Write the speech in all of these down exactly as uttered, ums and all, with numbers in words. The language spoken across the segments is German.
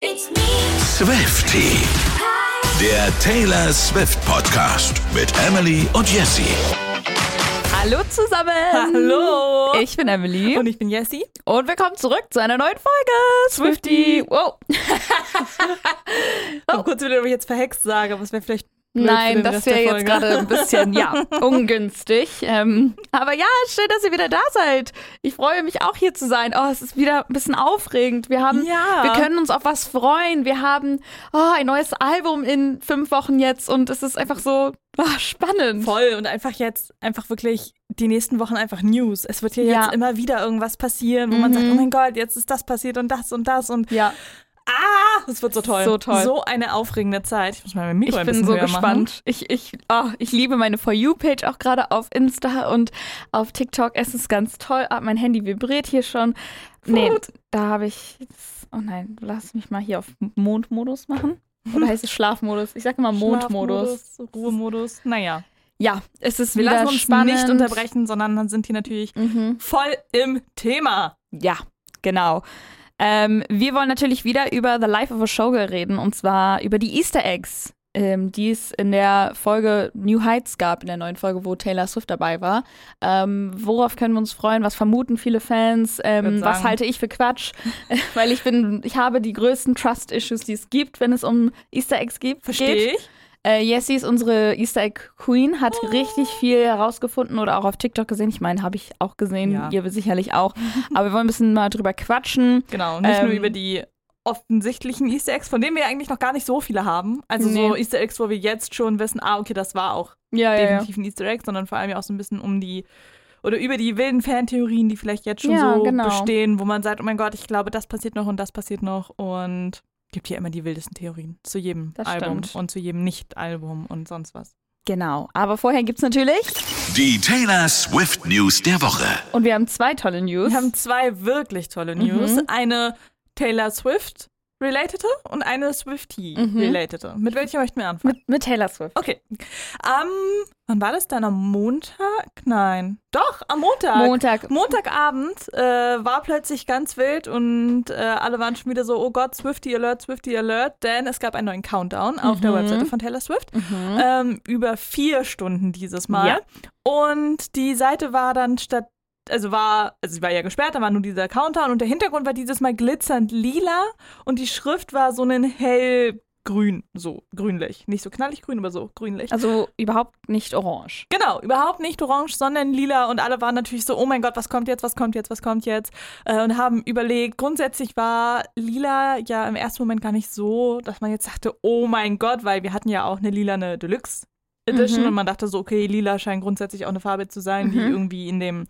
Swiftie, der Taylor Swift Podcast mit Emily und Jessie. Hallo zusammen. Hallo. Ich bin Emily. Und ich bin Jessie. Und willkommen zurück zu einer neuen Folge Swiftie. Wow. Oh. Kurz wieder, ob ich jetzt verhext sage, aber es wäre vielleicht blöd Nein, für den das Rest der wäre jetzt Folge. gerade ein bisschen, ja, ungünstig. Ähm, aber ja, schön, dass ihr wieder da seid. Ich freue mich auch hier zu sein. Oh, es ist wieder ein bisschen aufregend. Wir haben, Ja. wir können uns auf was freuen. Wir haben oh, ein neues Album in fünf Wochen jetzt und es ist einfach so oh, spannend. Voll und einfach jetzt, einfach wirklich die nächsten Wochen einfach News. Es wird hier Ja. jetzt immer wieder irgendwas passieren, wo man Mhm. sagt, oh mein Gott, jetzt ist das passiert und das und das und Ja. ah, es wird so toll. So toll. So eine aufregende Zeit. Ich muss mal mein Mikro Ich ein bin bisschen so höher gespannt. Ich, ich, oh, ich liebe meine For You-Page auch gerade auf Insta und auf TikTok. Es ist ganz toll. Ah, mein Handy vibriert hier schon. Nee, Gut. da habe ich. Oh nein, lass mich mal hier auf Mondmodus machen. Oder heißt es Schlafmodus? Ich sage immer Mondmodus. Schlafmodus, Ruhemodus. Naja, Ja, es ist wir wieder lassen uns spannend. nicht unterbrechen, sondern dann sind die natürlich Mhm. voll im Thema. Ja, genau. Ähm, wir wollen natürlich wieder über The Life of a Showgirl reden und zwar über die Easter Eggs, ähm, die es in der Folge New Heights gab, in der neuen Folge, wo Taylor Swift dabei war. Ähm, worauf können wir uns freuen? Was vermuten viele Fans? Ähm, Würd was sagen- halte ich für Quatsch? Weil ich bin, ich habe die größten Trust-Issues, die es gibt, wenn es um Easter Eggs gibt. Verstehe geht. ich. Äh, Jessie ist unsere Easter Egg Queen, hat richtig viel herausgefunden oder auch auf TikTok gesehen. Ich meine, habe ich auch gesehen, Ja. ihr sicherlich auch. Aber wir wollen ein bisschen mal drüber quatschen. Genau, nicht Ähm, nur über die offensichtlichen Easter Eggs, von denen wir eigentlich noch gar nicht so viele haben. Also so Nee. Easter Eggs, wo wir jetzt schon wissen, ah, okay, das war auch Ja, ja, ja. definitiv ein Easter Egg, sondern vor allem ja auch so ein bisschen um die, oder über die wilden Fantheorien, die vielleicht jetzt schon Ja, so genau. bestehen, wo man sagt, oh mein Gott, ich glaube, das passiert noch und das passiert noch und gibt hier immer die wildesten Theorien zu jedem Das Album stimmt. und zu jedem Nicht-Album und sonst was. Genau. Aber vorher gibt's natürlich, Die Taylor Swift News der Woche. und wir haben zwei tolle News. Wir haben zwei wirklich tolle News. Mhm. Eine Taylor Swift relatete und eine Swiftie Mhm. relatete. Mit welcher möchten wir anfangen? mit, mit Taylor Swift. Okay. Am, wann war das dann? Am Montag? Nein. Doch, am Montag. Montag. Montagabend äh, war plötzlich ganz wild und äh, alle waren schon wieder so, oh Gott, Swiftie Alert, Swiftie Alert, denn es gab einen neuen Countdown auf der Mhm. Webseite von Taylor Swift. Mhm. Ähm, über vier Stunden dieses Mal. Ja. Und die Seite war dann statt, also war, also sie war ja gesperrt, da war nur dieser Countdown und der Hintergrund war dieses Mal glitzernd lila und die Schrift war so ein hellgrün, so grünlich. Nicht so knallig grün, aber so grünlich. Also überhaupt nicht orange. Genau, überhaupt nicht orange, sondern lila und alle waren natürlich so, oh mein Gott, was kommt jetzt, was kommt jetzt, was kommt jetzt äh, und haben überlegt, grundsätzlich war lila ja im ersten Moment gar nicht so, dass man jetzt dachte, oh mein Gott, weil wir hatten ja auch eine lilane Deluxe Edition Mhm. und man dachte so, okay, lila scheint grundsätzlich auch eine Farbe zu sein, die Mhm. irgendwie in dem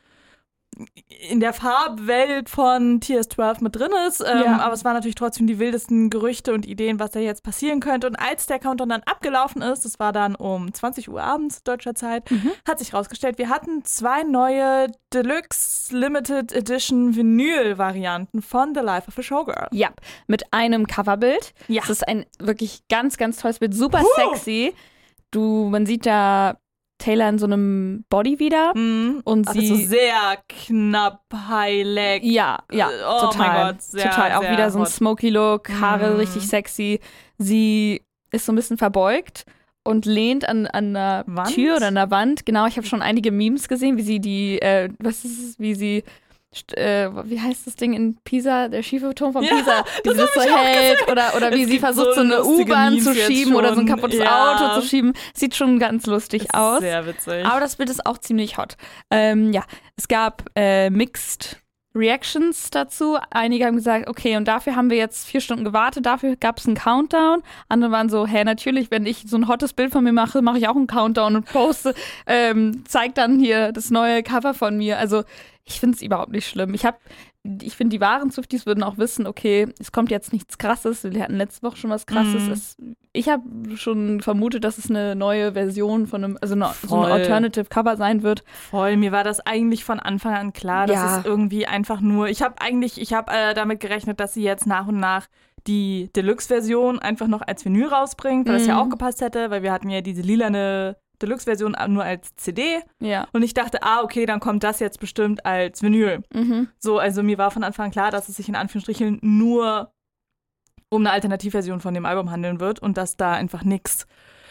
in der Farbwelt von T S zwölf mit drin ist, ähm, Ja. aber es waren natürlich trotzdem die wildesten Gerüchte und Ideen, was da jetzt passieren könnte. Und als der Countdown dann abgelaufen ist, das war dann um zwanzig Uhr abends deutscher Zeit, Mhm. hat sich rausgestellt, wir hatten zwei neue Deluxe Limited Edition Vinyl-Varianten von The Life of a Showgirl. Ja, mit einem Coverbild. Ja. Das ist ein wirklich ganz, ganz tolles Bild. Super Puh. sexy. Du, man sieht da Taylor in so einem Body wieder. Mhm. Und Also sie. so sehr knapp, High-Leg. Ja, ja, Äh, oh total. mein Gott, sehr, total. Auch sehr wieder so ein hot. Smoky-Look, Haare Mm. richtig sexy. Sie ist so ein bisschen verbeugt und lehnt an, an einer Wand? Tür oder an der Wand. Genau, ich habe schon einige Memes gesehen, wie sie die, äh, was ist es, wie sie, st- äh, wie heißt das Ding in Pisa, der schiefe Turm von Ja, Pisa, wie das sie das hab so ich auch hält oder, oder wie Es sie gibt versucht, so so eine lustige U-Bahn Memes zu jetzt schieben oder so ein schon. kaputtes Ja. Auto zu schieben. Sieht schon ganz lustig Ist aus. Sehr witzig. Aber das Bild ist auch ziemlich hot. Ähm, ja, es gab äh, Mixed Reactions dazu. Einige haben gesagt, okay, und dafür haben wir jetzt vier Stunden gewartet, dafür gab es einen Countdown. Andere waren so, hä, natürlich, wenn ich so ein hottes Bild von mir mache, mache ich auch einen Countdown und poste, ähm, zeig dann hier das neue Cover von mir. Also ich finde es überhaupt nicht schlimm. Ich habe Ich finde, die wahren Swifties würden auch wissen, okay, es kommt jetzt nichts Krasses. Wir hatten letzte Woche schon was Krasses. Mhm. Es, ich habe schon vermutet, dass es eine neue Version von einem, also eine, so ein Voll. Alternative Cover sein wird. Voll, mir war das eigentlich von Anfang an klar, dass Ja. es irgendwie einfach nur, ich habe eigentlich, ich habe äh, damit gerechnet, dass sie jetzt nach und nach die Deluxe-Version einfach noch als Vinyl rausbringt, weil das ja Mhm. auch gepasst hätte, weil wir hatten ja diese lilane Deluxe-Version nur als C D Ja. und ich dachte, ah, okay, dann kommt das jetzt bestimmt als Vinyl. Mhm. So, also mir war von Anfang an klar, dass es sich in Anführungsstrichen nur um eine Alternativversion von dem Album handeln wird und dass da einfach nichts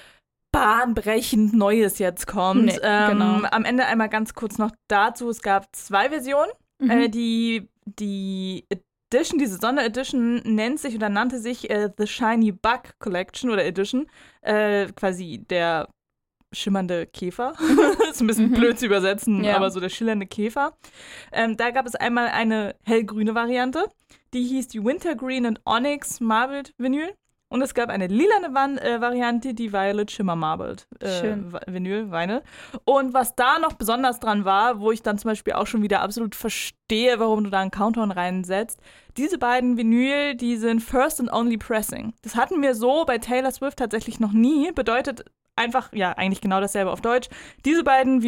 bahnbrechend Neues jetzt kommt. Nee, ähm, genau. Am Ende einmal ganz kurz noch dazu, es gab zwei Versionen. Mhm. Äh, die, die Edition, diese Sonderedition nennt sich oder nannte sich äh, The Shiny Bug Collection oder Edition, äh, quasi der schimmernde Käfer. Ist ein bisschen Mhm. blöd zu übersetzen, Ja. aber so der schillernde Käfer. Ähm, da gab es einmal eine hellgrüne Variante, die hieß die Wintergreen and Onyx Marbled Vinyl. Und es gab eine lilane Van- äh, Variante, die Violet Shimmer Marbled äh, Schön. Va- Vinyl, Vinyl. Und was da noch besonders dran war, wo ich dann zum Beispiel auch schon wieder absolut verstehe, warum du da einen Countdown reinsetzt, diese beiden Vinyl, die sind First and Only Pressing. Das hatten wir so bei Taylor Swift tatsächlich noch nie. Bedeutet einfach, ja, eigentlich genau dasselbe auf Deutsch. Diese beiden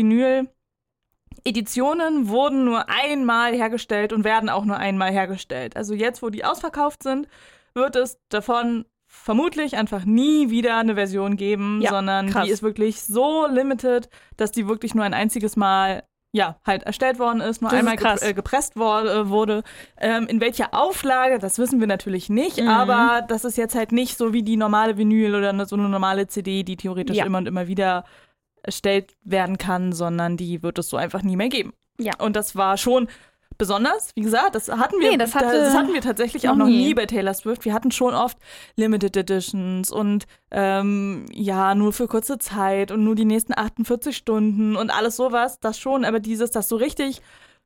Vinyl-Editionen wurden nur einmal hergestellt und werden auch nur einmal hergestellt. Also jetzt, wo die ausverkauft sind, wird es davon vermutlich einfach nie wieder eine Version geben, Ja, sondern krass. die ist wirklich so limited, dass die wirklich nur ein einziges Mal ja, halt erstellt worden ist, nur Das ist einmal krass. gep- äh, gepresst wor- äh, wurde. Ähm, in welcher Auflage, das wissen wir natürlich nicht, Mhm. aber das ist jetzt halt nicht so wie die normale Vinyl oder eine, so eine normale C D, die theoretisch Ja. immer und immer wieder erstellt werden kann, sondern die wird es so einfach nie mehr geben. Ja. Und das war schon besonders, wie gesagt, das hatten wir, Nee, das hatte das hatten wir tatsächlich auch noch noch nie. nie bei Taylor Swift. Wir hatten schon oft Limited Editions und ähm, ja, nur für kurze Zeit und nur die nächsten achtundvierzig Stunden und alles sowas, das schon, aber dieses, das so richtig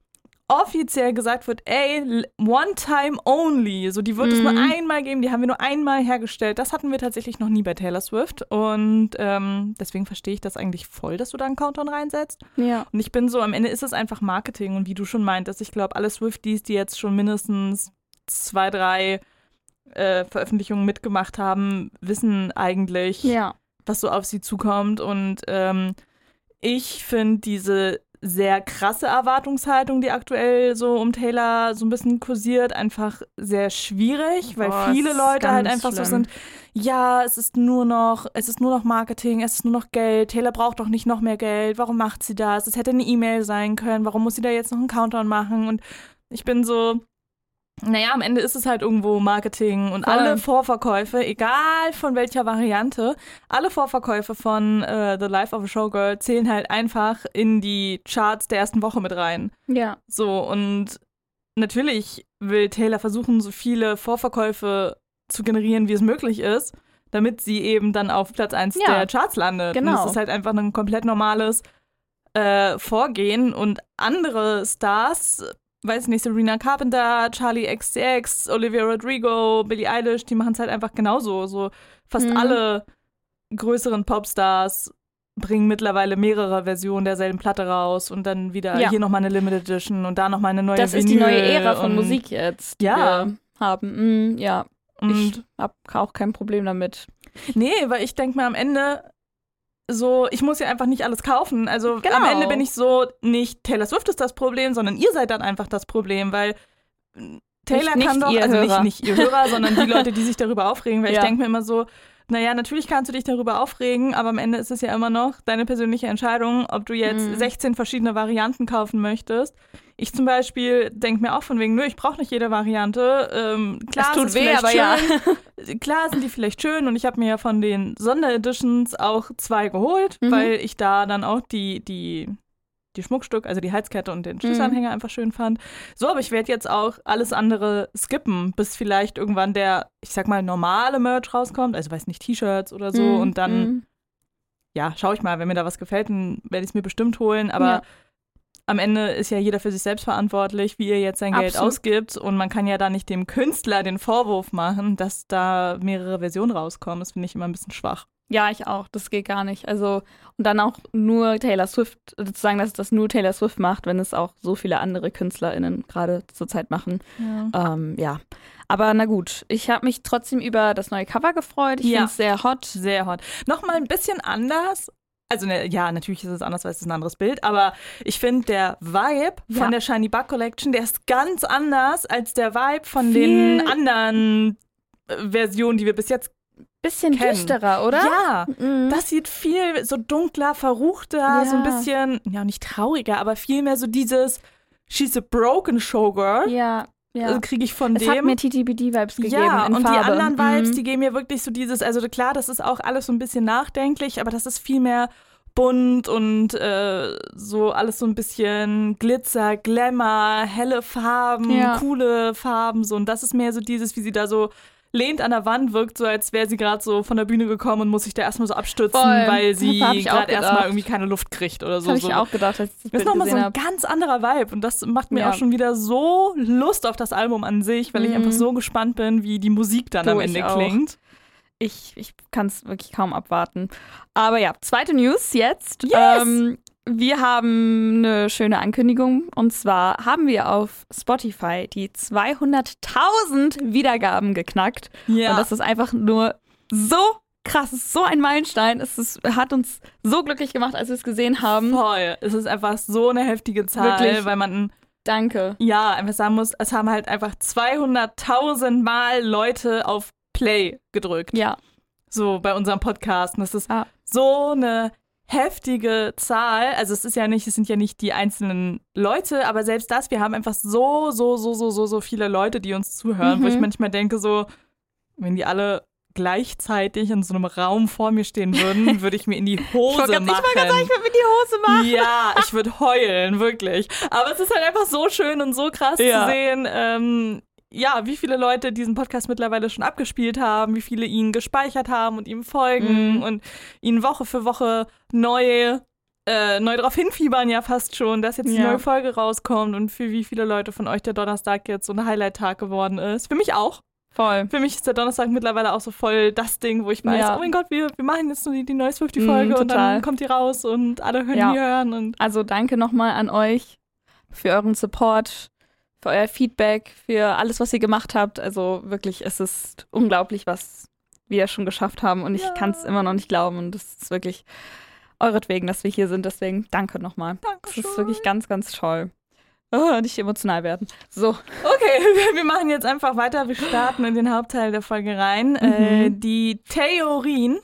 offiziell gesagt wird, ey, l- one time only, so die wird es nur Mhm. einmal geben, die haben wir nur einmal hergestellt, das hatten wir tatsächlich noch nie bei Taylor Swift und ähm, deswegen verstehe ich das eigentlich voll, dass du da einen Countdown reinsetzt. Ja. Und ich bin so, am Ende ist es einfach Marketing. Und wie du schon meintest, ich glaube, alle Swifties, die jetzt schon mindestens zwei, drei äh, Veröffentlichungen mitgemacht haben, wissen eigentlich, Ja. was so auf sie zukommt. Und ähm, ich finde diese sehr krasse Erwartungshaltung, die aktuell so um Taylor so ein bisschen kursiert, einfach sehr schwierig, weil Boah, viele es ist Leute halt ganz einfach so schlimm. sind, ja, es ist nur noch, es ist nur noch Marketing, es ist nur noch Geld, Taylor braucht doch nicht noch mehr Geld, warum macht sie das? Es hätte eine E-Mail sein können, warum muss sie da jetzt noch einen Countdown machen? Und ich bin so, naja, am Ende ist es halt irgendwo Marketing und Voll. alle Vorverkäufe, egal von welcher Variante, alle Vorverkäufe von äh, The Life of a Showgirl zählen halt einfach in die Charts der ersten Woche mit rein. Ja. So, und natürlich will Taylor versuchen, so viele Vorverkäufe zu generieren, wie es möglich ist, damit sie eben dann auf Platz eins Ja, der Charts landet. genau. Und das ist halt einfach ein komplett normales äh, Vorgehen. Und andere Stars, weiß nicht, Sabrina Carpenter, Charlie X C X, Olivia Rodrigo, Billie Eilish, die machen es halt einfach genauso. So fast Mhm. alle größeren Popstars bringen mittlerweile mehrere Versionen derselben Platte raus und dann wieder Ja. hier nochmal eine Limited Edition und da nochmal eine neue Das ist die Vinyl neue Ära von und, Musik jetzt, die Ja. wir haben. Mm, ja. Und Ich hab auch kein Problem damit. nee, weil ich denke mir am Ende so, ich muss ja einfach nicht alles kaufen. Also Genau. am Ende bin ich so, nicht Taylor Swift ist das Problem, sondern ihr seid dann einfach das Problem, weil Taylor Nicht- kann nicht doch, ihr also Hörer. nicht, nicht ihr Hörer, sondern die Leute, die sich darüber aufregen, weil Ja. ich denke mir immer so, naja, natürlich kannst du dich darüber aufregen, aber am Ende ist es ja immer noch deine persönliche Entscheidung, ob du jetzt Mhm. sechzehn verschiedene Varianten kaufen möchtest. Ich zum Beispiel denke mir auch von wegen, nö, ich brauche nicht jede Variante. Ähm, klar, Es tut ist weh, vielleicht aber ja. schön. Klar sind die vielleicht schön und ich habe mir ja von den Sondereditions auch zwei geholt, Mhm. weil ich da dann auch die, die, die Schmuckstück, also die Halskette und den Schlüsselanhänger einfach schön fand. So, aber ich werde jetzt auch alles andere skippen, bis vielleicht irgendwann der, ich sag mal, normale Merch rauskommt, also weiß nicht, T-Shirts oder so Mm, und dann, mm. ja, schaue ich mal, wenn mir da was gefällt, dann werde ich es mir bestimmt holen, aber Ja. am Ende ist ja jeder für sich selbst verantwortlich, wie er jetzt sein Geld Absolut. ausgibt und man kann ja da nicht dem Künstler den Vorwurf machen, dass da mehrere Versionen rauskommen. Das finde ich immer ein bisschen schwach. Ja, ich auch. Das geht gar nicht. Also, und dann auch nur Taylor Swift, zu sagen, dass das nur Taylor Swift macht, wenn es auch so viele andere KünstlerInnen gerade zurzeit machen. Ja. Ähm, ja. Aber na gut, ich habe mich trotzdem über das neue Cover gefreut. Ich Ja. finde es sehr hot. Sehr hot. Nochmal ein bisschen anders. Also, ne, ja, natürlich ist es anders, weil es ist ein anderes Bild, aber ich finde, der Vibe Ja. von der Shiny Bug Collection, der ist ganz anders als der Vibe von Viel- den anderen äh, Versionen, die wir bis jetzt Bisschen kennen. düsterer, oder? Ja, Mhm. das sieht viel so dunkler, verruchter, Ja. so ein bisschen, ja, nicht trauriger, aber viel mehr so dieses She's a broken showgirl. Ja, ja. äh, kriege ich von es dem. Es hat mir T T B D-Vibes gegeben Ja, in und Farbe. die anderen Vibes, mhm. die geben mir wirklich so dieses, also klar, das ist auch alles so ein bisschen nachdenklich, aber das ist viel mehr bunt und äh, so alles so ein bisschen Glitzer, Glamour, helle Farben, ja. coole Farben, so. Und das ist mehr so dieses, wie sie da so lehnt an der Wand, wirkt so, als wäre sie gerade so von der Bühne gekommen und muss sich da erstmal so abstützen, Voll. weil sie gerade erstmal irgendwie gedacht. keine Luft kriegt oder so. Das habe so. ich auch gedacht, als ich das Das ist nochmal so ein hab. ganz anderer Vibe und das macht mir Ja. auch schon wieder so Lust auf das Album an sich, weil Mhm. ich einfach so gespannt bin, wie die Musik dann Du, am ich Ende auch. klingt. Ich, ich kann es wirklich kaum abwarten. Aber ja, zweite News jetzt. Yes! Ähm, wir haben eine schöne Ankündigung. Und zwar haben wir auf Spotify die zweihunderttausend Wiedergaben geknackt. Ja. Und das ist einfach nur so krass. Es ist so ein Meilenstein. Es ist, hat uns so glücklich gemacht, als wir es gesehen haben. Voll. Es ist einfach so eine heftige Zahl, Wirklich. weil man Danke. ja einfach sagen muss, es haben halt einfach zweihunderttausend Mal Leute auf Play gedrückt. Ja. So bei unserem Podcast. Und das ist Ah. so eine heftige Zahl. Also es ist ja nicht, es sind ja nicht die einzelnen Leute, aber selbst das, wir haben einfach so, so, so, so, so, so viele Leute, die uns zuhören, Mhm. wo ich manchmal denke so, wenn die alle gleichzeitig in so einem Raum vor mir stehen würden, würde ich mir in die Hose Ich wollte machen. gerade sagen, ich würde mir die Hose machen. Ja, ich würde heulen, wirklich. Aber es ist halt einfach so schön und so krass Ja. zu sehen, ähm, ja, wie viele Leute diesen Podcast mittlerweile schon abgespielt haben, wie viele ihn gespeichert haben und ihm folgen Mhm. und ihn Woche für Woche neu, äh, neu darauf hinfiebern ja fast schon, dass jetzt die Ja. neue Folge rauskommt und für wie viele Leute von euch der Donnerstag jetzt so ein Highlight-Tag geworden ist. Für mich auch. Voll. Für mich ist der Donnerstag mittlerweile auch so voll das Ding, wo ich weiß, Ja. oh mein Gott, wir, wir machen jetzt nur die, die neue Mhm, Swiftie-Folge und total. dann kommt die raus und alle hören Ja. die hören und Also danke nochmal an euch für euren Support, für euer Feedback, für alles, was ihr gemacht habt. Also wirklich, es ist unglaublich, was wir schon geschafft haben und ich Ja. kann es immer noch nicht glauben und es ist wirklich euretwegen, dass wir hier sind. Deswegen danke nochmal. Das Dankeschön. ist wirklich ganz, ganz toll. Oh, nicht emotional werden. So. Okay, wir machen jetzt einfach weiter. Wir starten in den Hauptteil der Folge rein. Äh, die Theorien.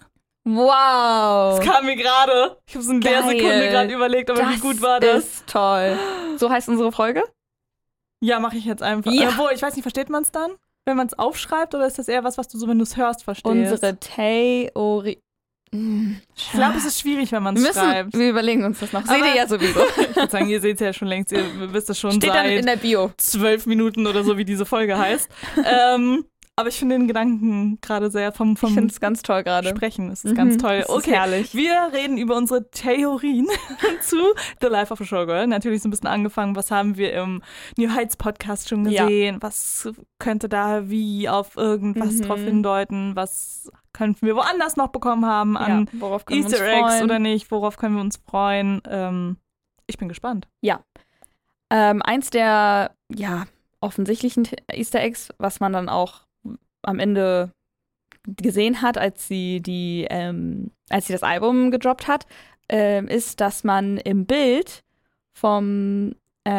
Wow. Das kam mir gerade. Ich habe es in der Geil. Sekunde gerade überlegt, aber wie gut war das? ist toll. So heißt unsere Folge? Ja, mache ich jetzt einfach. Ja. Obwohl, ich weiß nicht, versteht man es dann? Wenn man es aufschreibt oder ist das eher was, was du so, wenn du es hörst, verstehst? Unsere Theorie. Hm, Ich glaube, es ist schwierig, wenn man wir es müssen, schreibt. wir überlegen uns das noch. Seht Aber- ihr ja sowieso. Ich würde sagen, ihr seht es ja schon längst. Ihr wisst es schon Steht dann in seit der Bio. zwölf Minuten oder so, wie diese Folge heißt. ähm, aber ich finde den Gedanken gerade sehr vom, Ich vom finde es ganz toll gerade. Sprechen. Es ist Mhm, ganz toll. es ist Okay, herrlich. wir reden über unsere Theorien zu The Life of a Showgirl. Natürlich so ein bisschen angefangen, was haben wir im New Heights Podcast schon Ja. gesehen? Was könnte da wie auf irgendwas Mhm. drauf hindeuten? Was könnten wir woanders noch bekommen haben an Ja, worauf können Easter wir uns Eggs freuen? oder nicht? Worauf können wir uns freuen? Ähm, ich bin gespannt. Ähm, eins der ja, offensichtlichen T- Easter Eggs, was man dann auch am Ende gesehen hat, als sie die, ähm, als sie das Album gedroppt hat, ähm, ist, dass man im Bild vom,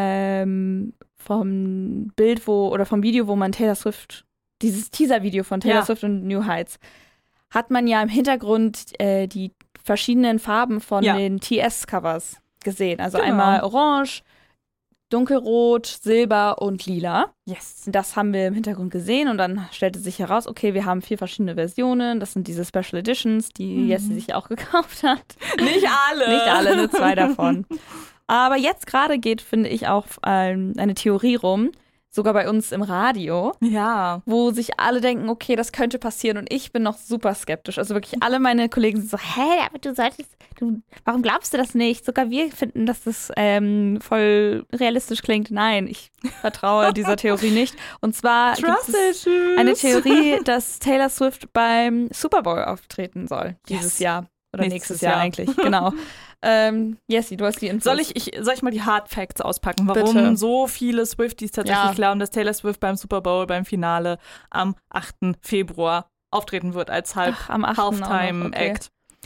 ähm, vom Bild, wo, oder vom Video, wo man Taylor Swift, dieses Teaser-Video von Taylor Ja. Swift und New Heights, hat man ja im Hintergrund äh, die verschiedenen Farben von Ja. den T S-Covers gesehen. Also Genau. einmal orange, dunkelrot, silber und lila. Yes. Das haben wir im Hintergrund gesehen und dann stellte sich heraus, okay, wir haben vier verschiedene Versionen. Das sind diese Special Editions, die Mhm. Jessie sich auch gekauft hat. Nicht alle. Nicht alle, nur zwei davon. Aber jetzt gerade geht, finde ich, auch ähm, eine Theorie rum, sogar bei uns im Radio, Ja. wo sich alle denken, okay, das könnte passieren und ich bin noch super skeptisch. Also wirklich alle meine Kollegen sind so, hä, aber du solltest, du, warum glaubst du das nicht? Sogar wir finden, dass das ähm, voll realistisch klingt. Nein, ich vertraue dieser Theorie nicht. Und zwar gibt Trust es issues. eine Theorie, dass Taylor Swift beim Super Bowl auftreten soll dieses Yes. Jahr. Oder Nächstes nächstes, Jahr. Jahr. eigentlich, genau. ähm, Jessie, du hast die Infos. Soll ich, ich, soll ich mal die Hard Facts auspacken, warum Bitte. so viele Swifties tatsächlich Ja. glauben, dass Taylor Swift beim Super Bowl, beim Finale am achten Februar auftreten wird als halb Ach, am achten auch noch, Halftime-Act.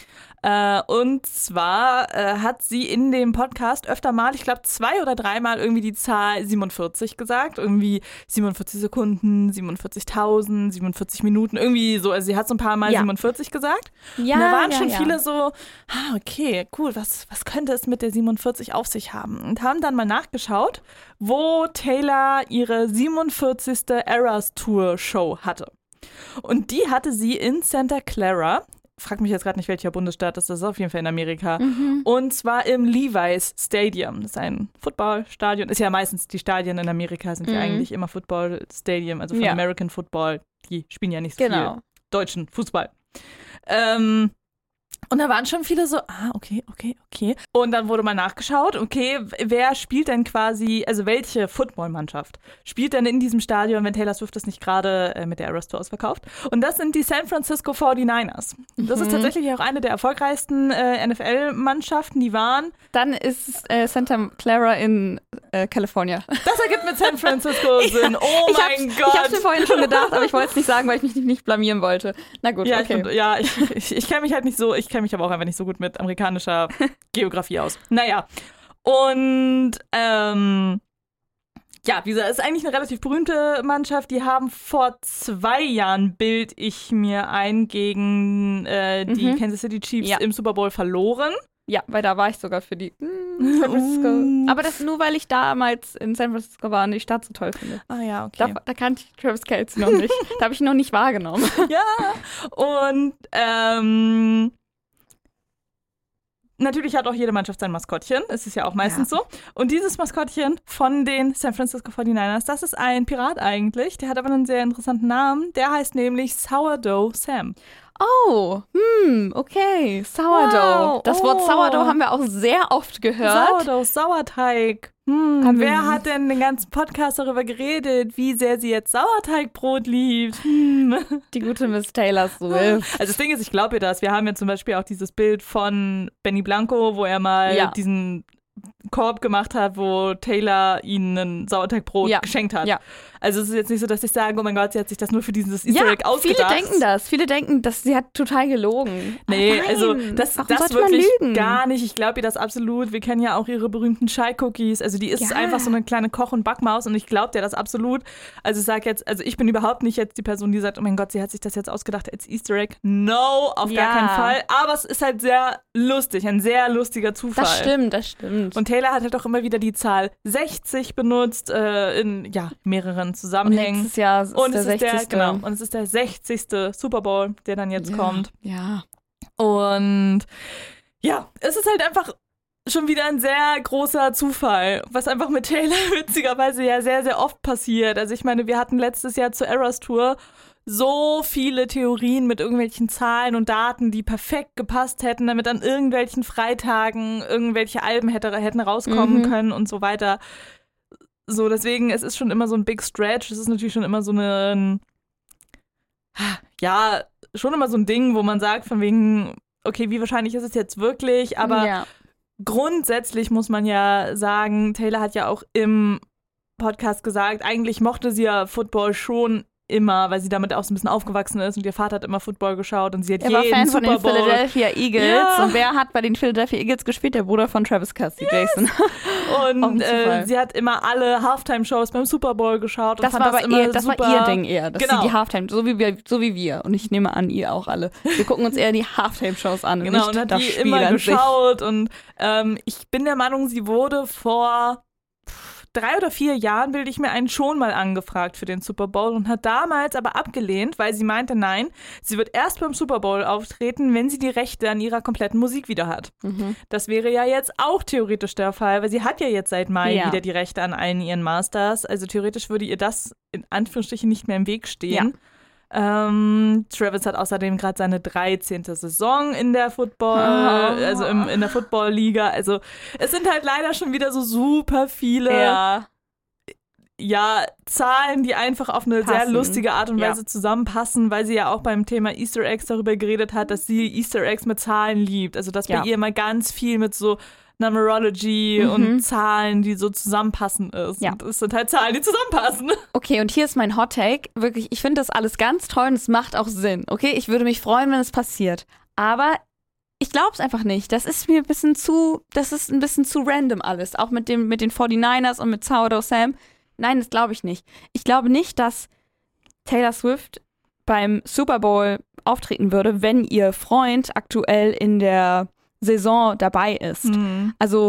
Äh, und zwar äh, hat sie in dem Podcast öfter mal, ich glaube zwei oder dreimal irgendwie die Zahl siebenundvierzig gesagt. Irgendwie siebenundvierzig Sekunden, siebenundvierzigtausend, siebenundvierzig Minuten, irgendwie so. Also sie hat so ein paar Mal ja. siebenundvierzig gesagt. Ja, und da waren ja, schon ja. viele so, ah, okay, cool, was, was könnte es mit der siebenundvierzig auf sich haben? Und haben dann mal nachgeschaut, wo Taylor ihre siebenundvierzigste Eras Tour Show hatte. Und die hatte sie in Santa Clara. Frag mich jetzt gerade nicht, welcher Bundesstaat das ist. Das ist auf jeden Fall in Amerika. Mhm. Und zwar im Levi's Stadium. Das ist ein Footballstadion. Ist ja meistens, die Stadien in Amerika sind mhm. ja eigentlich immer Football Stadium, also von ja. American Football. Die spielen ja nicht so genau. viel deutschen Fußball. Ähm, und da waren schon viele so, ah, okay, okay, okay. Und dann wurde mal nachgeschaut, okay, wer spielt denn quasi, also welche Footballmannschaft spielt denn in diesem Stadion, wenn Taylor Swift das nicht gerade äh, mit der Eras Tour ausverkauft? Und das sind die San Francisco forty-niners. Das mhm. ist tatsächlich auch eine der erfolgreichsten äh, N F L-Mannschaften, die waren. Dann ist äh, Santa Clara in äh, Kalifornien. Das ergibt mit San Francisco Sinn. Ja, oh ich mein hab's, Gott. Ich hab's mir vorhin schon gedacht, aber ich wollte es nicht sagen, weil ich mich nicht, nicht blamieren wollte. Na gut, ja, okay. Ich, ja, ich, ich, ich kenne mich halt nicht so, ich kenne mich aber auch einfach nicht so gut mit amerikanischer Geografie aus. Naja, und ähm, ja, wie gesagt, ist eigentlich eine relativ berühmte Mannschaft. Die haben vor zwei Jahren, bild ich mir ein, gegen äh, die mhm. Kansas City Chiefs ja. im Super Bowl verloren. Ja, weil da war ich sogar für die mm, San Francisco. Uh. Aber das nur, weil ich damals in San Francisco war und die Stadt so toll finde. Ah ja, okay. Da, da kannte ich Travis Kelce noch nicht. Da habe ich ihn noch nicht wahrgenommen. Ja, und ähm, natürlich hat auch jede Mannschaft sein Maskottchen. Es ist ja auch meistens ja. so. Und dieses Maskottchen von den San Francisco forty-niners, das ist ein Pirat eigentlich. Der hat aber einen sehr interessanten Namen. Der heißt nämlich Sourdough Sam. Oh, hm, okay. Sourdough. Wow, das oh. Wort Sourdough haben wir auch sehr oft gehört. Sourdough, Sauerteig. Hm, wer hat denn den ganzen Podcast darüber geredet, wie sehr sie jetzt Sauerteigbrot liebt? Hm. Die gute Miss Taylor Swift. Also das Ding ist, ich glaube ihr das. Wir haben ja zum Beispiel auch dieses Bild von Benny Blanco, wo er mal ja. diesen Korb gemacht hat, wo Taylor ihnen ein Sauerteigbrot ja. geschenkt hat. Ja. Also es ist jetzt nicht so, dass ich sage, oh mein Gott, sie hat sich das nur für dieses Easter Egg ja, ausgedacht. Viele denken das. Viele denken, dass sie hat total gelogen. Nee, Nein, also das, das wirklich gar nicht. Ich glaube ihr das absolut. Wir kennen ja auch ihre berühmten Chai-Cookies. Also die ist ja. einfach so eine kleine Koch- und Backmaus und ich glaube dir das absolut. Also ich sage jetzt, also ich bin überhaupt nicht jetzt die Person, die sagt, oh mein Gott, sie hat sich das jetzt ausgedacht als Easter Egg. No, auf ja. gar keinen Fall. Aber es ist halt sehr lustig, ein sehr lustiger Zufall. Das stimmt, das stimmt. Und Taylor hat halt auch immer wieder die Zahl sechzig benutzt äh, in ja, mehreren Zusammenhängen. Und nächstes Jahr ist und der es ist sechzigste. Der, genau, und es ist der sechzigste Super Bowl, der dann jetzt ja, kommt. Ja. Und ja, es ist halt einfach schon wieder ein sehr großer Zufall, was einfach mit Taylor witzigerweise ja sehr, sehr oft passiert. Also ich meine, wir hatten letztes Jahr zur Eras Tour so viele Theorien mit irgendwelchen Zahlen und Daten, die perfekt gepasst hätten, damit an irgendwelchen Freitagen irgendwelche Alben hätte, hätten rauskommen mhm. können und so weiter. So, deswegen, es ist schon immer so ein Big Stretch. Es ist natürlich schon immer so ein, ja, schon immer so ein Ding, wo man sagt, von wegen, okay, wie wahrscheinlich ist es jetzt wirklich? Aber ja. grundsätzlich muss man ja sagen, Taylor hat ja auch im Podcast gesagt, eigentlich mochte sie ja Football schon immer, weil sie damit auch so ein bisschen aufgewachsen ist und ihr Vater hat immer Football geschaut und sie hat er jeden war Fan Super von den Bowl. Philadelphia Eagles ja. und wer hat bei den Philadelphia Eagles gespielt? Der Bruder von Travis Kelce, yes. Jason. Und äh, sie hat immer alle Halftime-Shows beim Super Bowl geschaut und das fand war das aber immer ihr, das super. war ihr Ding eher, dass genau. sie die Halftime, so wie wir, so wie wir und ich nehme an, ihr auch alle. Wir gucken uns eher die Halftime-Shows an genau, nicht und hat das die Spiel immer an geschaut sich. Und ähm, ich bin der Meinung, sie wurde vor drei oder vier Jahren, bilde ich mir einen, schon mal angefragt für den Super Bowl und hat damals aber abgelehnt, weil sie meinte, nein, sie wird erst beim Super Bowl auftreten, wenn sie die Rechte an ihrer kompletten Musik wieder hat. Mhm. Das wäre ja jetzt auch theoretisch der Fall, weil sie hat ja jetzt seit Mai ja. wieder die Rechte an allen ihren Masters. Also theoretisch würde ihr das in Anführungsstrichen nicht mehr im Weg stehen. Ja. Ähm, Travis hat außerdem gerade seine dreizehnte Saison in der Football, oh. also im, in der Football-Liga. Also es sind halt leider schon wieder so super viele ja. ja, Zahlen, die einfach auf eine Passen. sehr lustige Art und Weise ja. zusammenpassen, weil sie ja auch beim Thema Easter Eggs darüber geredet hat, dass sie Easter Eggs mit Zahlen liebt. Also dass ja. bei ihr immer ganz viel mit so Numerology mhm. und Zahlen, die so zusammenpassen ist. Ja. Und es sind halt Zahlen, die zusammenpassen. Okay, und hier ist mein Hot Take. Wirklich, ich finde das alles ganz toll und es macht auch Sinn. Okay, ich würde mich freuen, wenn es passiert. Aber Ich glaube es einfach nicht. Das ist mir ein bisschen zu, das ist ein bisschen zu random alles. Auch mit dem, mit den forty-niners und mit Sourdough Sam. Nein, das glaube ich nicht. Ich glaube nicht, dass Taylor Swift beim Super Bowl auftreten würde, wenn ihr Freund aktuell in der Saison dabei ist. Mhm. Also,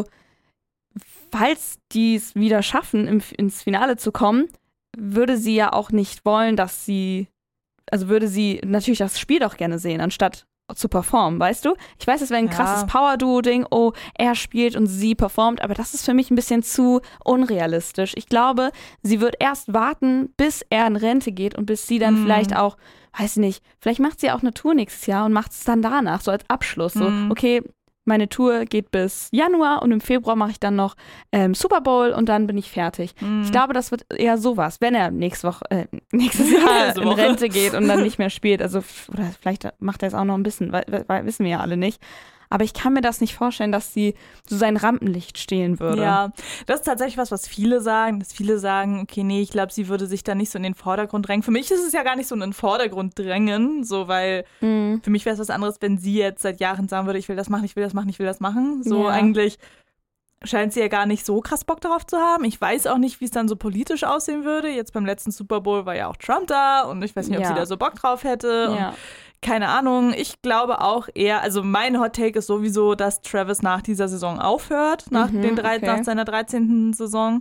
falls die es wieder schaffen, im, ins Finale zu kommen, würde sie ja auch nicht wollen, dass sie, also würde sie natürlich das Spiel doch gerne sehen, anstatt zu performen, weißt du? Ich weiß, es wäre ein Ja. krasses Power-Duo-Ding, oh, er spielt und sie performt, aber das ist für mich ein bisschen zu unrealistisch. Ich glaube, sie wird erst warten, bis er in Rente geht und bis sie dann Mhm. vielleicht auch, weiß ich nicht, vielleicht macht sie auch eine Tour nächstes Jahr und macht es dann danach, so als Abschluss. So, Mhm. okay, meine Tour geht bis Januar und im Februar mache ich dann noch ähm, Super Bowl und dann bin ich fertig. Mhm. Ich glaube, das wird eher sowas, wenn er nächste Woche, äh, nächstes Jahr Nächste in Woche. Rente geht und dann nicht mehr spielt. Also, f- oder vielleicht macht er es auch noch ein bisschen, weil, weil, wissen wir ja alle nicht. Aber ich kann mir das nicht vorstellen, dass sie so sein Rampenlicht stehlen würde. Ja, das ist tatsächlich was, was viele sagen, dass viele sagen, okay, nee, ich glaube, sie würde sich da nicht so in den Vordergrund drängen. Für mich ist es ja gar nicht so ein in den Vordergrund drängen, so, weil Mhm. für mich wäre es was anderes, wenn sie jetzt seit Jahren sagen würde, ich will das machen, ich will das machen, ich will das machen. So Ja. eigentlich scheint sie ja gar nicht so krass Bock darauf zu haben. Ich weiß auch nicht, wie es dann so politisch aussehen würde. Jetzt beim letzten Super Bowl war ja auch Trump da und ich weiß nicht, ob Ja. sie da so Bock drauf hätte. Und Ja. keine Ahnung, ich glaube auch eher, also mein Hot Take ist sowieso, dass Travis nach dieser Saison aufhört, nach, Mhm, den drei, okay. nach seiner dreizehnten Saison.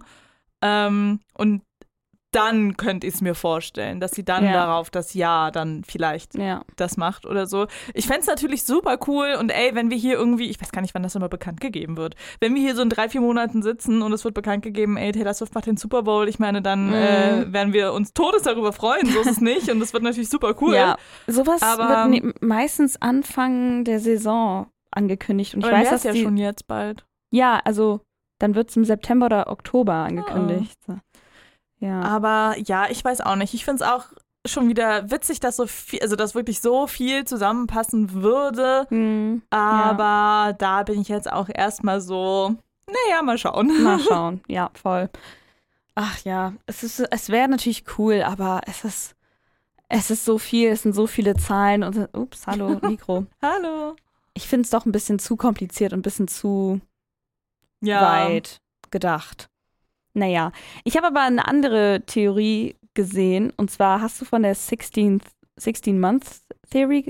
Ähm, und dann könnte ich es mir vorstellen, dass sie dann Ja. darauf das Jahr dann vielleicht Ja. das macht oder so. Ich fände es natürlich super cool und ey, wenn wir hier irgendwie, ich weiß gar nicht, wann das immer bekannt gegeben wird, wenn wir hier so in drei, vier Monaten sitzen und es wird bekannt gegeben, ey, Taylor Swift macht den Super Bowl, ich meine, dann Mhm. äh, werden wir uns todes darüber freuen, so ist es nicht und das wird natürlich super cool. Ja, sowas Aber- wird ne, meistens Anfang der Saison angekündigt. Und ich Aber weiß, weiß dass ja die, schon jetzt bald. Ja, also dann wird es im September oder Oktober angekündigt. So. Ja. Aber ja, ich weiß auch nicht. Ich finde es auch schon wieder witzig, dass so viel, also dass wirklich so viel zusammenpassen würde. Hm, Aber da bin ich jetzt auch erstmal so, naja, mal schauen. mal schauen. Ja, voll. Ach ja, es ist, es wäre natürlich cool, aber es ist, es ist so viel, es sind so viele Zahlen und ups, hallo, Mikro. Hallo. Ich finde es doch ein bisschen zu kompliziert und ein bisschen zu Ja. weit gedacht. Naja, ich habe aber eine andere Theorie gesehen, und zwar hast du von der sixteenth, sixteen-Month-Theory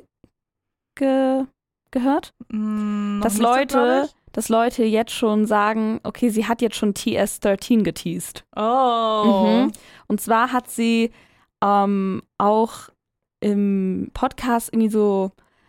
ge gehört? Mm, noch Dass nicht so, glaub Leute, ich. dass Leute jetzt schon sagen, okay, sie hat jetzt schon T S dreizehn geteased. Oh. Mhm. Und zwar hat sie ähm, auch im Podcast irgendwie so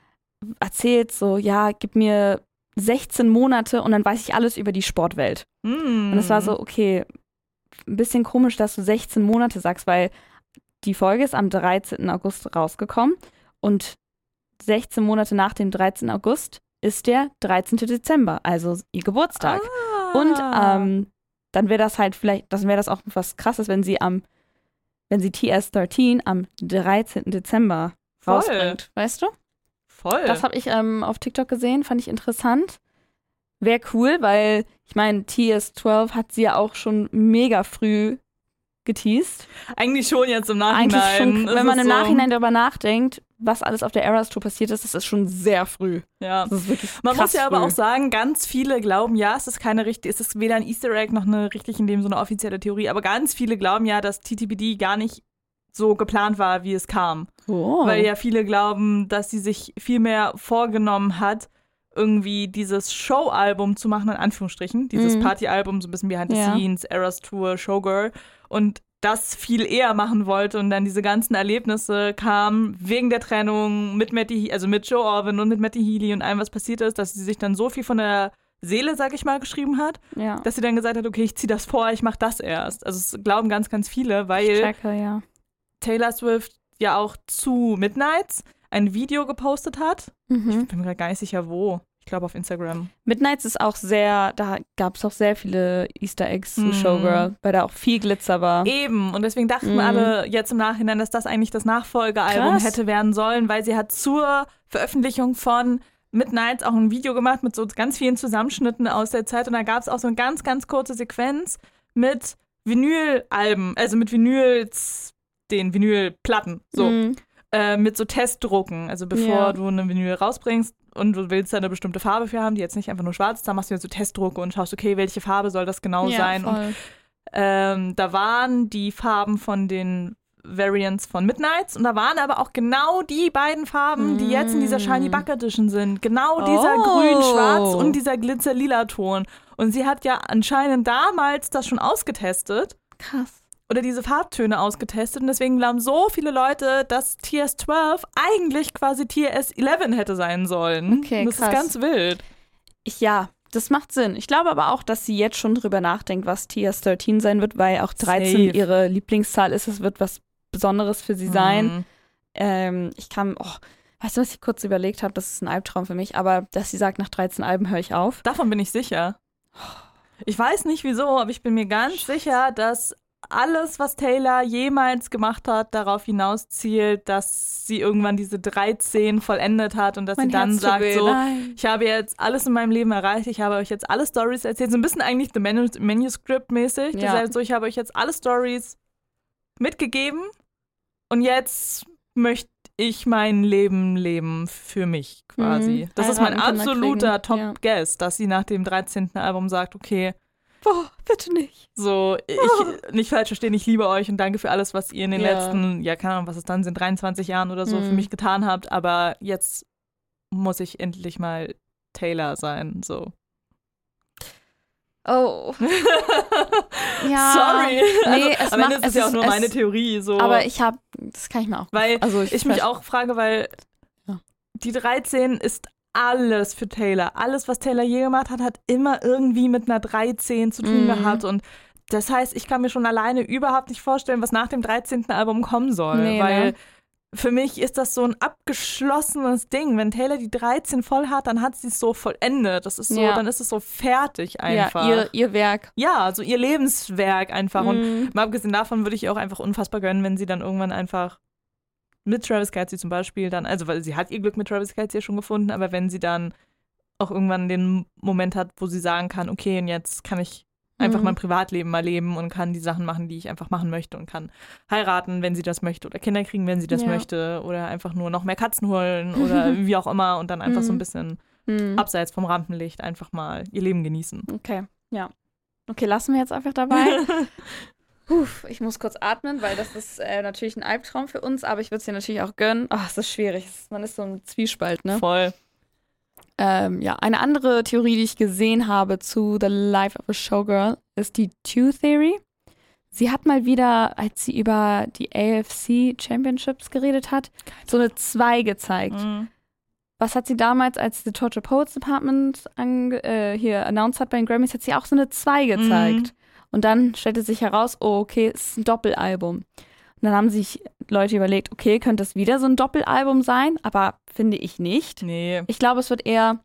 erzählt, so, ja, gib mir sechzehn Monate und dann weiß ich alles über die Sportwelt. Mm. Und es war so, okay, ein bisschen komisch, dass du sechzehn Monate sagst, weil die Folge ist am dreizehnten August rausgekommen und sechzehn Monate nach dem dreizehnten August ist der dreizehnten Dezember, also ihr Geburtstag. Ah. Und ähm, dann wäre das halt vielleicht, das wäre das auch was Krasses, wenn sie am, wenn sie T S dreizehn am dreizehnten Dezember Voll. rausbringt, weißt du? Voll. Das habe ich ähm, auf TikTok gesehen, fand ich interessant. Wäre cool, weil ich meine, T S zwölf hat sie ja auch schon mega früh geteased. Eigentlich schon jetzt im Nachhinein. Eigentlich schon, ist wenn man es im so, Nachhinein darüber nachdenkt, was alles auf der Eras Tour passiert ist, das ist schon sehr früh. Ja. Das ist wirklich Man krass muss ja aber früh. auch sagen, ganz viele glauben ja, es ist keine richtig, es ist weder ein Easter Egg noch eine richtig in dem so eine offizielle Theorie, aber ganz viele glauben ja, dass T T B D gar nicht so geplant war, wie es kam. Oh. Weil ja viele glauben, dass sie sich viel mehr vorgenommen hat, irgendwie dieses Show-Album zu machen, in Anführungsstrichen. Dieses Mhm. Party-Album, so ein bisschen Behind the Ja. Scenes, Eras Tour, Showgirl. Und das viel eher machen wollte und dann diese ganzen Erlebnisse kamen wegen der Trennung mit Matty, also mit Joe Orvin und mit Matty Healy und allem, was passiert ist, dass sie sich dann so viel von der Seele, sag ich mal, geschrieben hat, ja. dass sie dann gesagt hat, okay, ich zieh das vor, ich mach das erst. Also es glauben ganz, ganz viele, weil Ich checke, ja. Taylor Swift ja auch zu Midnights ein Video gepostet hat. Mhm. Ich bin mir gerade gar nicht sicher, wo. Ich glaube auf Instagram. Midnights ist auch sehr, da gab es auch sehr viele Easter Eggs zu Mhm. Showgirl, weil da auch viel Glitzer war. Eben. Und deswegen dachten Mhm. alle jetzt im Nachhinein, dass das eigentlich das Nachfolgealbum Krass. hätte werden sollen, weil sie hat zur Veröffentlichung von Midnights auch ein Video gemacht mit so ganz vielen Zusammenschnitten aus der Zeit. Und da gab es auch so eine ganz, ganz kurze Sequenz mit Vinylalben, also mit Vinyls, den Vinylplatten. So. Mhm. Äh, mit so Testdrucken, also bevor Ja. du eine Vinyl rausbringst, und du willst da eine bestimmte Farbe für haben, die jetzt nicht einfach nur schwarz ist, dann machst du jetzt so Testdrucke und schaust, okay, welche Farbe soll das genau ja, sein. Voll. Und ähm, da waren die Farben von den Variants von Midnights und da waren aber auch genau die beiden Farben, mm. die jetzt in dieser Shiny Bug Edition sind. Genau dieser oh. grün-schwarz und dieser glitzer-lila-Ton. Und sie hat ja anscheinend damals das schon ausgetestet. Krass. Oder diese Farbtöne ausgetestet und deswegen glauben so viele Leute, dass T S zwölf eigentlich quasi T S elf hätte sein sollen. Okay, das krass. ist ganz wild. Ich, ja, das macht Sinn. Ich glaube aber auch, dass sie jetzt schon drüber nachdenkt, was T S dreizehn sein wird, weil auch dreizehn Safe. ihre Lieblingszahl ist. Es wird was Besonderes für sie sein. Mhm. Ähm, ich kann, oh, weißt du, was ich kurz überlegt habe? Das ist ein Albtraum für mich, aber dass sie sagt, nach dreizehn Alben höre ich auf. Davon bin ich sicher. Ich weiß nicht wieso, aber ich bin mir ganz Scheiße. sicher, dass alles, was Taylor jemals gemacht hat, darauf hinauszielt, dass sie irgendwann diese dreizehn vollendet hat und dass mein sie dann Herz sagt weh. so, Nein. ich habe jetzt alles in meinem Leben erreicht, ich habe euch jetzt alle Storys erzählt, so ein bisschen eigentlich The Manus- Manuscript-mäßig. Ja. Das heißt so, ich habe euch jetzt alle Stories mitgegeben und jetzt möchte ich mein Leben leben für mich quasi. Mhm. Das ist mein Heiraten, Kinder absoluter kriegen. Top-Guess, ja. dass sie nach dem dreizehnten Album sagt, okay, Boah, bitte nicht. so, ich, Oh. nicht falsch verstehen, ich liebe euch und danke für alles, was ihr in den Ja. letzten, ja, keine Ahnung, was es dann sind, dreiundzwanzig Jahren oder so Mhm. für mich getan habt, aber jetzt muss ich endlich mal Taylor sein, so. Oh. Ja. Sorry. Nee, also, es am Ende macht- ist es es ja auch ist- nur es- meine Theorie, so. Aber ich habe, das kann ich mir auch. Weil also ich, mich auch frage, weil Ja. die dreizehn ist alles für Taylor. Alles, was Taylor je gemacht hat, hat immer irgendwie mit einer dreizehn zu tun Mhm. gehabt. Und das heißt, ich kann mir schon alleine überhaupt nicht vorstellen, was nach dem dreizehnten Album kommen soll. Nee, weil ne? für mich ist das so ein abgeschlossenes Ding. Wenn Taylor die dreizehn voll hat, dann hat sie es so vollendet. Das ist so, Ja. dann ist es so fertig einfach. Ja, ihr, ihr Werk. Ja, so ihr Lebenswerk einfach. Und Mhm. mal abgesehen davon würde ich ihr auch einfach unfassbar gönnen, wenn sie dann irgendwann einfach mit Travis Kelce zum Beispiel dann, also weil sie hat ihr Glück mit Travis Kelce ja schon gefunden, aber wenn sie dann auch irgendwann den Moment hat, wo sie sagen kann, okay, und jetzt kann ich einfach Mhm. mein Privatleben mal leben und kann die Sachen machen, die ich einfach machen möchte und kann heiraten, wenn sie das möchte oder Kinder kriegen, wenn sie das Ja. möchte oder einfach nur noch mehr Katzen holen oder wie auch immer und dann einfach so ein Mhm. bisschen Mhm. abseits vom Rampenlicht einfach mal ihr Leben genießen. Okay, ja. Okay, lassen wir jetzt einfach dabei. Puh, ich muss kurz atmen, weil das ist äh, natürlich ein Albtraum für uns, aber ich würde es dir natürlich auch gönnen. Ach, es ist schwierig. Es ist, man ist so ein Zwiespalt, ne? Voll. Ähm, ja, eine andere Theorie, die ich gesehen habe zu The Life of a Showgirl, ist die Two-Theory. Sie hat mal wieder, als sie über die A F C Championships geredet hat, so eine zwei gezeigt. Mhm. Was hat sie damals, als The Torture Poets Department ange- äh, hier announced hat bei den Grammys, hat sie auch so eine zwei gezeigt. Mhm. Und dann stellte sich heraus, oh, okay, es ist ein Doppelalbum. Und dann haben sich Leute überlegt, okay, könnte es wieder so ein Doppelalbum sein? Aber finde ich nicht. Nee. Ich glaube, es wird eher,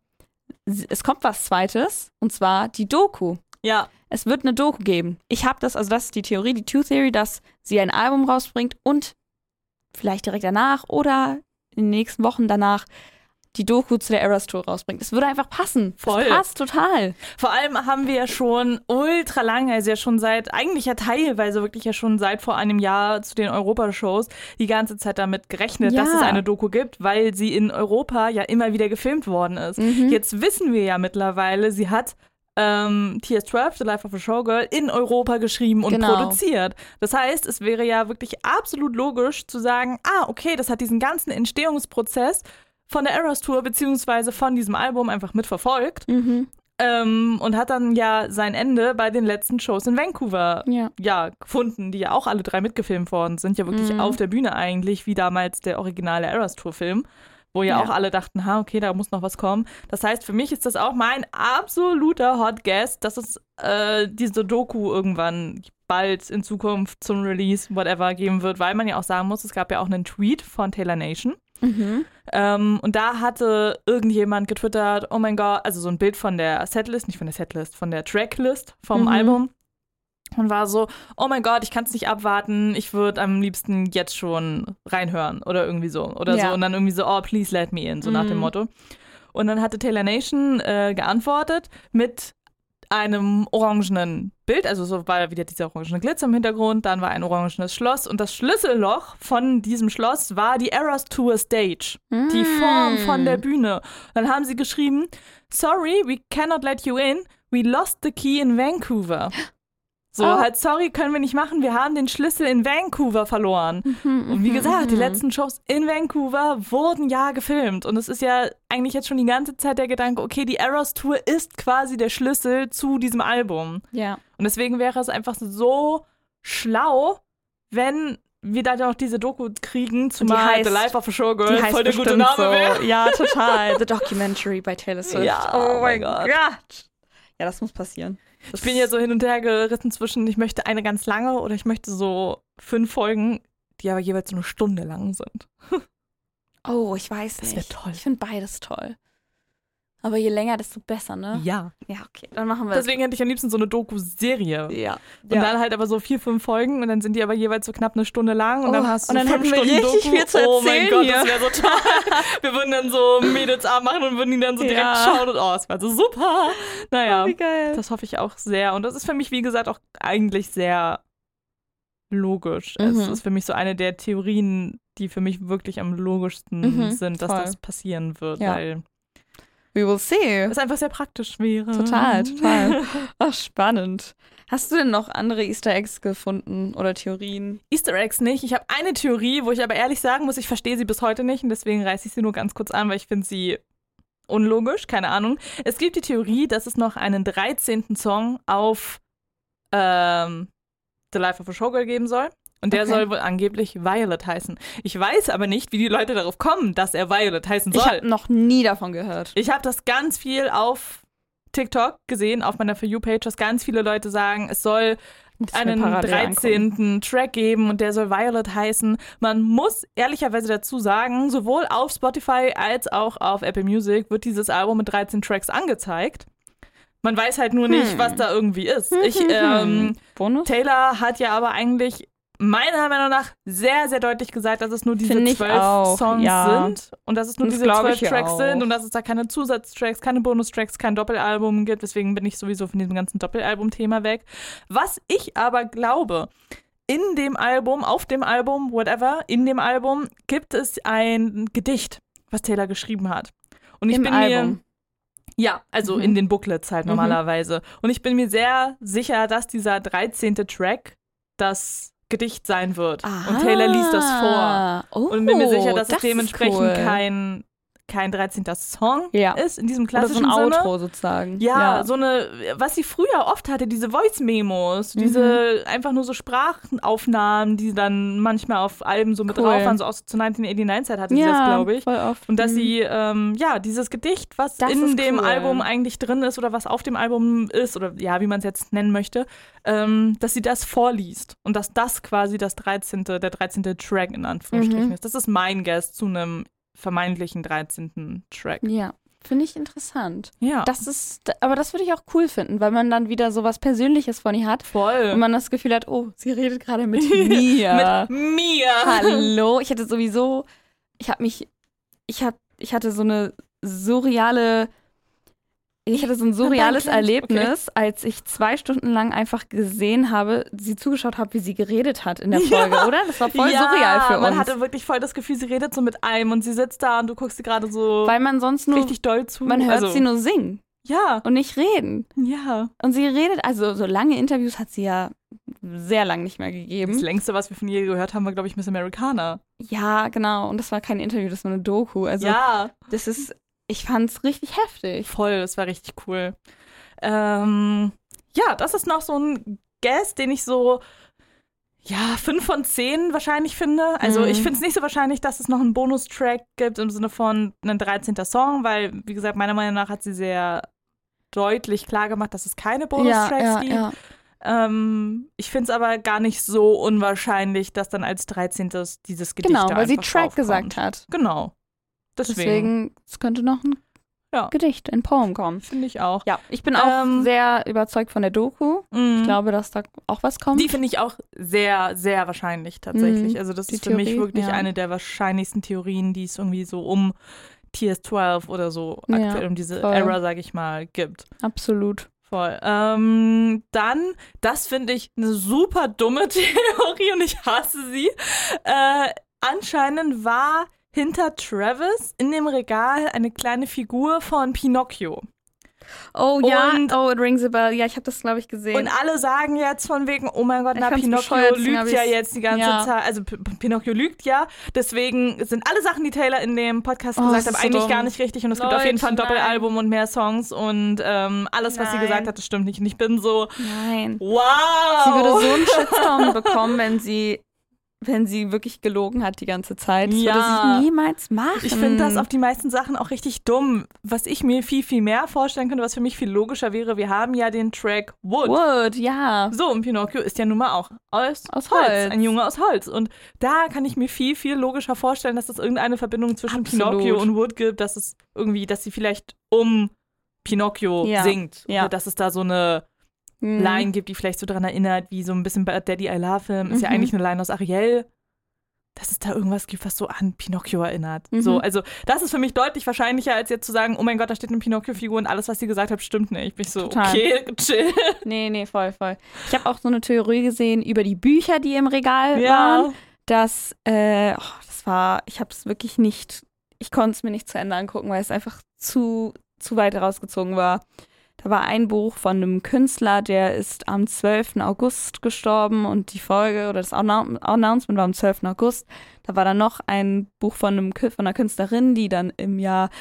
es kommt was Zweites, und zwar die Doku. Ja. Es wird eine Doku geben. Ich habe das, also das ist die Theorie, die Two-Theory, dass sie ein Album rausbringt und vielleicht direkt danach oder in den nächsten Wochen danach die Doku zu der Eras Tour rausbringt. Es würde einfach passen. Voll. Das passt total. Vor allem haben wir ja schon ultra lange, also ja schon seit, eigentlich ja teilweise wirklich ja schon seit vor einem Jahr zu den Europashows die ganze Zeit damit gerechnet, Ja. dass es eine Doku gibt, weil sie in Europa ja immer wieder gefilmt worden ist. Mhm. Jetzt wissen wir ja mittlerweile, sie hat ähm, T S zwölf, The Life of a Showgirl, in Europa geschrieben und Genau. produziert. Das heißt, es wäre ja wirklich absolut logisch zu sagen, ah, okay, das hat diesen ganzen Entstehungsprozess von der Eras Tour beziehungsweise von diesem Album einfach mitverfolgt. Mhm. Ähm, und hat dann ja sein Ende bei den letzten Shows in Vancouver Ja. ja, gefunden, die ja auch alle drei mitgefilmt worden sind. Ja wirklich Mhm. auf der Bühne eigentlich, wie damals der originale Eras Tour-Film, wo ja, Ja. auch alle dachten, ha, okay, da muss noch was kommen. Das heißt, für mich ist das auch mein absoluter Hot Guess, dass es äh, diese Doku irgendwann bald in Zukunft zum Release, whatever, geben wird, weil man ja auch sagen muss, es gab ja auch einen Tweet von Taylor Nation. Mhm. Ähm, und da hatte irgendjemand getwittert, oh mein Gott, also so ein Bild von der Setlist, nicht von der Setlist, von der Tracklist vom Mhm. Album. Und war so, oh mein Gott, ich kann es nicht abwarten, ich würde am liebsten jetzt schon reinhören oder irgendwie so. Oder Ja. so. Und dann irgendwie so, oh, please let me in, so nach dem Mhm. Motto. Und dann hatte Taylor Nation äh, geantwortet mit einem orangenen Bild, also so war wieder dieser orangene Glitzer im Hintergrund, dann war ein orangenes Schloss und das Schlüsselloch von diesem Schloss war die Eras Tour Stage, mm. die Form von der Bühne. Dann haben sie geschrieben, sorry, we cannot let you in, we lost the key in Vancouver. So, oh. halt, sorry, können wir nicht machen, wir haben den Schlüssel in Vancouver verloren. Mhm, und wie gesagt, mhm. die letzten Shows in Vancouver wurden ja gefilmt. Und es ist ja eigentlich jetzt schon die ganze Zeit der Gedanke, okay, die Eras Tour ist quasi der Schlüssel zu diesem Album. Ja. Und deswegen wäre es einfach so schlau, wenn wir da noch diese Doku kriegen, zumal heißt, The Life of a Showgirl die heißt voll der gute Name so. wäre. Ja, total. The Documentary by Taylor Swift. Ja, oh mein Gott. Gott. Ja, das muss passieren. Ich bin ja so hin und her gerissen zwischen, ich möchte eine ganz lange oder ich möchte so fünf Folgen, die aber jeweils so eine Stunde lang sind. Oh, ich weiß das nicht. Das wäre toll. Ich finde beides toll. Aber je länger, desto besser, ne? Ja. Ja, okay, dann machen wir Deswegen hätte ich am liebsten so eine Doku-Serie. Ja. Und ja. dann halt aber so vier, fünf Folgen und dann sind die aber jeweils so knapp eine Stunde lang und oh, dann hast du und dann fünf hätten wir Stunden richtig Doku. viel zu erzählen. Oh mein Gott, hier. das wäre so toll. Wir würden dann so Mädelsabend machen und würden die dann so direkt ja. schauen und oh, es wäre so super. Naja, oh, wie geil. Das hoffe ich auch sehr. Und das ist für mich, wie gesagt, auch eigentlich sehr logisch. Mhm. Es ist für mich so eine der Theorien, die für mich wirklich am logischsten mhm, sind, dass voll. das passieren wird, ja. weil we will see. Es einfach sehr praktisch wäre. Total, total. Ach, spannend. Hast du denn noch andere Easter Eggs gefunden oder Theorien? Easter Eggs nicht. Ich habe eine Theorie, wo ich aber ehrlich sagen muss, ich verstehe sie bis heute nicht und deswegen reiße ich sie nur ganz kurz an, weil ich finde sie unlogisch, keine Ahnung. Es gibt die Theorie, dass es noch einen dreizehnten Song auf ähm, The Life of a Showgirl geben soll. Und der okay. soll wohl angeblich Violet heißen. Ich weiß aber nicht, wie die Leute darauf kommen, dass er Violet heißen soll. Ich habe noch nie davon gehört. Ich habe das ganz viel auf TikTok gesehen, auf meiner For You-Page, dass ganz viele Leute sagen, es soll einen dreizehnten angucken. Track geben und der soll Violet heißen. Man muss ehrlicherweise dazu sagen, sowohl auf Spotify als auch auf Apple Music wird dieses Album mit dreizehn Tracks angezeigt. Man weiß halt nur nicht, hm. was da irgendwie ist. Ich, ähm, Bonus? Taylor hat ja aber eigentlich meiner Meinung nach sehr, sehr deutlich gesagt, dass es nur diese zwölf Songs ja. sind und dass es nur das diese zwölf Tracks auch. sind und dass es da keine Zusatztracks, keine Bonustracks, kein Doppelalbum gibt. Deswegen bin ich sowieso von diesem ganzen Doppelalbum-Thema weg. Was ich aber glaube, in dem Album, auf dem Album, whatever, in dem Album gibt es ein Gedicht, was Taylor geschrieben hat. Und ich Im bin Album. mir Ja, also mhm. in den Booklets halt normalerweise. Mhm. Und ich bin mir sehr sicher, dass dieser dreizehnte Track das Gedicht sein wird. Ah, und Taylor liest das vor. Oh, und bin mir sicher, dass das es dementsprechend cool. kein, kein dreizehnter Song ja. ist, in diesem klassischen Oder so ein Sinne. Outro sozusagen. Ja, ja, so eine, was sie früher oft hatte, diese Voice-Memos, mhm. diese einfach nur so Sprachaufnahmen, die dann manchmal auf Alben so mit cool. drauf waren, so aus zur neunzehnhunderteinundachtzig hatte sie ja, das, glaube ich. voll oft. Und dass mhm. sie, ähm, ja, dieses Gedicht, was das in dem cool. Album eigentlich drin ist oder was auf dem Album ist oder ja, wie man es jetzt nennen möchte, ähm, dass sie das vorliest und dass das quasi das dreizehnte, der dreizehnte Track in Anführungsstrichen mhm. ist. Das ist mein Guess zu einem vermeintlichen dreizehnten Track. Ja, finde ich interessant. Ja. Das ist, aber das würde ich auch cool finden, weil man dann wieder so was Persönliches von ihr hat. Voll. Und man das Gefühl hat, oh, sie redet gerade mit mir. mit mir. Hallo. Ich hatte sowieso, ich habe mich, ich hab, ich hatte so eine surreale, ich hatte so ein surreales Erlebnis, okay. als ich zwei Stunden lang einfach gesehen habe, sie zugeschaut habe, wie sie geredet hat in der Folge, ja. oder? Das war voll ja, surreal für uns. Man hatte wirklich voll das Gefühl, sie redet so mit einem und sie sitzt da und du guckst sie gerade so Weil man sonst nur, richtig doll zu. Man hört also, sie nur singen. Ja. Und nicht reden. Ja. Und sie redet, also so lange Interviews hat sie ja sehr lang nicht mehr gegeben. Das längste, was wir von ihr gehört haben, war, glaube ich, Miss Americana. Ja, genau. Und das war kein Interview, das war eine Doku. Also ja. Das ist, ich fand's richtig heftig. Voll, das war richtig cool. Ähm, ja, das ist noch so ein Guess, den ich so, ja, fünf von zehn wahrscheinlich finde. Also mhm. ich finde es nicht so wahrscheinlich, dass es noch einen Bonustrack gibt im Sinne von einem dreizehnter Song, weil, wie gesagt, meiner Meinung nach hat sie sehr deutlich klar gemacht, dass es keine Bonustracks ja, ja, gibt. Ja. Ähm, ich finde es aber gar nicht so unwahrscheinlich, dass dann als dreizehntes dieses Gedicht Genau, weil sie Track draufkommt. gesagt hat. Genau. Deswegen, Deswegen es könnte noch ein ja. Gedicht, ein Poem kommen. Finde ich auch. Ja, ich bin auch ähm, sehr überzeugt von der Doku. Mm. Ich glaube, dass da auch was kommt. Die finde ich auch sehr, sehr wahrscheinlich tatsächlich. Mm. Also das die ist für Theorie, mich wirklich ja. eine der wahrscheinlichsten Theorien, die es irgendwie so um T S zwölf oder so ja, aktuell um diese voll. Era, sage ich mal, gibt. Absolut. Voll. Ähm, dann, das finde ich eine super dumme Theorie und ich hasse sie. Äh, anscheinend war hinter Travis in dem Regal eine kleine Figur von Pinocchio. Oh ja, Und- oh, it rings a bell. Ja, ich habe das, glaube ich, gesehen. Und alle sagen jetzt von wegen, oh mein Gott, Ich na, fand's Pinocchio bescheuert, deswegen hab lügt ja ich's- jetzt die ganze ja. Zeit. Also P- P- Pinocchio lügt ja. Deswegen sind alle Sachen, die Taylor in dem Podcast Oh, gesagt das hat, ist so eigentlich dumm. gar nicht richtig. Und es gibt auf jeden Fall ein Leute, Doppelalbum und mehr Songs. Und ähm, alles, was sie Nein. gesagt hat, das stimmt nicht. Und ich bin so, Nein. wow. Sie würde so einen Shitstorm bekommen, wenn sie, wenn sie wirklich gelogen hat die ganze Zeit. Das Ja. würde sie niemals machen. Ich finde das auf die meisten Sachen auch richtig dumm. Was ich mir viel, viel mehr vorstellen könnte, was für mich viel logischer wäre, wir haben ja den Track Wood. Wood, ja. So, und Pinocchio ist ja nun mal auch aus, Aus Holz. Holz. Ein Junge aus Holz. Und da kann ich mir viel, viel logischer vorstellen, dass es irgendeine Verbindung zwischen Absolut. Pinocchio und Wood gibt, dass es irgendwie, dass sie vielleicht um Pinocchio Ja. singt. Ja. Oder dass es da so eine Mhm. Line gibt, die vielleicht so daran erinnert, wie so ein bisschen bei Daddy I Love Him. Ist ja Mhm. eigentlich eine Line aus Ariel. Dass es da irgendwas gibt, was so an Pinocchio erinnert. Mhm. So, also das ist für mich deutlich wahrscheinlicher, als jetzt zu sagen, oh mein Gott, da steht eine Pinocchio-Figur und alles, was sie gesagt hat, stimmt nicht. Bin ich so, Total. okay, chill. Nee, nee, voll, voll. Ich habe auch so eine Theorie gesehen über die Bücher, die im Regal Ja. waren, dass, äh, oh, das war, ich habe es wirklich nicht, ich konnte es mir nicht zu Ende angucken, weil es einfach zu, zu weit rausgezogen war. Da war ein Buch von einem Künstler, der ist am zwölften August gestorben und die Folge oder das Annou- Announcement war am zwölften August. Da war dann noch ein Buch von, einem, Kü- von einer Künstlerin, die dann im Jahr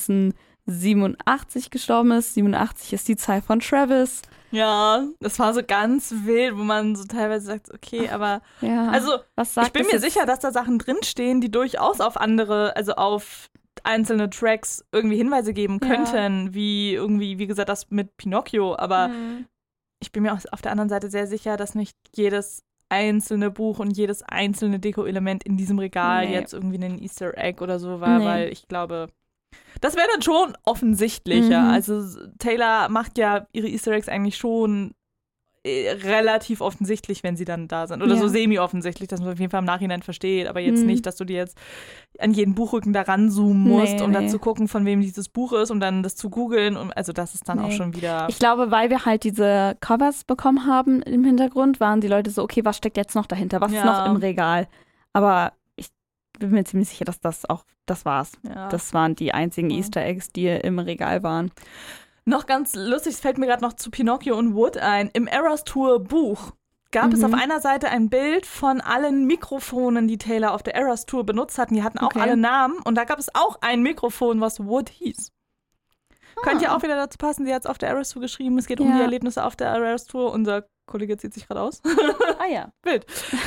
neunzehnhundertsiebenundachtzig gestorben ist. siebenundachtzig ist die Zahl von Travis. Ja, das war so ganz wild, wo man so teilweise sagt, okay, aber Ja. also was sagt ich bin das mir jetzt? sicher, dass da Sachen drinstehen, die durchaus auf andere, also auf einzelne Tracks irgendwie Hinweise geben Ja. könnten, wie irgendwie, wie gesagt, das mit Pinocchio, aber Mhm. ich bin mir auch auf der anderen Seite sehr sicher, dass nicht jedes einzelne Buch und jedes einzelne Deko-Element in diesem Regal Nee. jetzt irgendwie ein Easter Egg oder so war, Nee. weil ich glaube, das wäre dann schon offensichtlicher. Mhm. Also Taylor macht ja ihre Easter Eggs eigentlich schon äh, relativ offensichtlich, wenn sie dann da sind. Oder Ja. so semi-offensichtlich, dass man auf jeden Fall im Nachhinein versteht. Aber jetzt Mhm. nicht, dass du dir jetzt an jeden Buchrücken da ranzoomen musst, Nee, um dann nee. zu gucken, von wem dieses Buch ist, um dann das zu googeln. Und also das ist dann auch Nee. schon wieder... Ich glaube, weil wir halt diese Covers bekommen haben im Hintergrund, waren die Leute so, okay, was steckt jetzt noch dahinter? Was Ja. ist noch im Regal? Aber ich bin mir ziemlich sicher, dass das auch, das war's. ja. Das waren die einzigen Ja. Easter Eggs, die im Regal waren. Noch ganz lustig, es fällt mir gerade noch zu Pinocchio und Wood ein. Im Eras Tour Buch gab es Mhm. auf einer Seite ein Bild von allen Mikrofonen, die Taylor auf der Eras Tour benutzt hatten. Die hatten auch Okay. alle Namen und da gab es auch ein Mikrofon, was Wood hieß. Könnte ja auch wieder dazu passen, sie hat es auf der Eras Tour geschrieben. Es geht um Ah. Ja. die Erlebnisse auf der Eras Tour. Unser Kollege zieht sich gerade aus. Ah ja. Wild.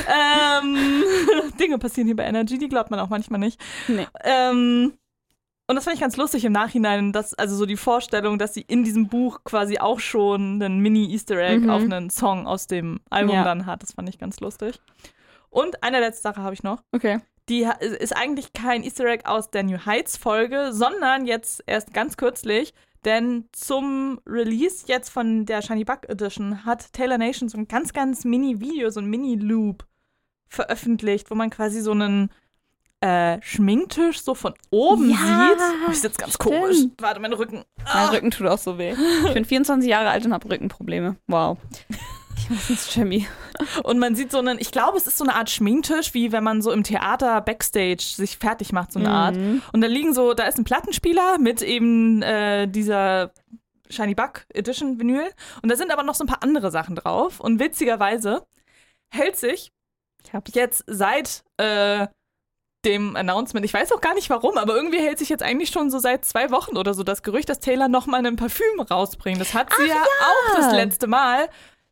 ähm, Dinge passieren hier bei Energy, die glaubt man auch manchmal nicht. Nee. Ähm, und das fand ich ganz lustig im Nachhinein, dass, also so die Vorstellung, dass sie in diesem Buch quasi auch schon einen Mini-Easter Egg Mhm. auf einen Song aus dem Album Ja. dann hat. Das fand ich ganz lustig. Und eine letzte Sache habe ich noch. Okay. Die ha- ist eigentlich kein Easter Egg aus der New Heights Folge, sondern jetzt erst ganz kürzlich, denn zum Release jetzt von der Shiny Buck Edition hat Taylor Nation so ein ganz, ganz Mini-Video, so ein Mini-Loop veröffentlicht, wo man quasi so einen äh, Schminktisch so von oben Ja, sieht. Oh, ich sitze ganz stimmt. komisch. Warte, mein Rücken. Mein Ah. Rücken tut auch so weh. Ich bin vierundzwanzig Jahre alt und habe Rückenprobleme. Wow. Ich muss ins Jimmy. Und man sieht so einen, ich glaube, es ist so eine Art Schminktisch, wie wenn man so im Theater Backstage sich fertig macht, so eine Art. Mhm. Und da liegen so, da ist ein Plattenspieler mit eben äh, dieser Shiny Buck Edition Vinyl. Und da sind aber noch so ein paar andere Sachen drauf. Und witzigerweise hält sich Ich hab's. jetzt seit äh, dem Announcement, ich weiß auch gar nicht warum, aber irgendwie hält sich jetzt eigentlich schon so seit zwei Wochen oder so das Gerücht, dass Taylor nochmal ein Parfüm rausbringt. Das hat sie ja, auch das letzte Mal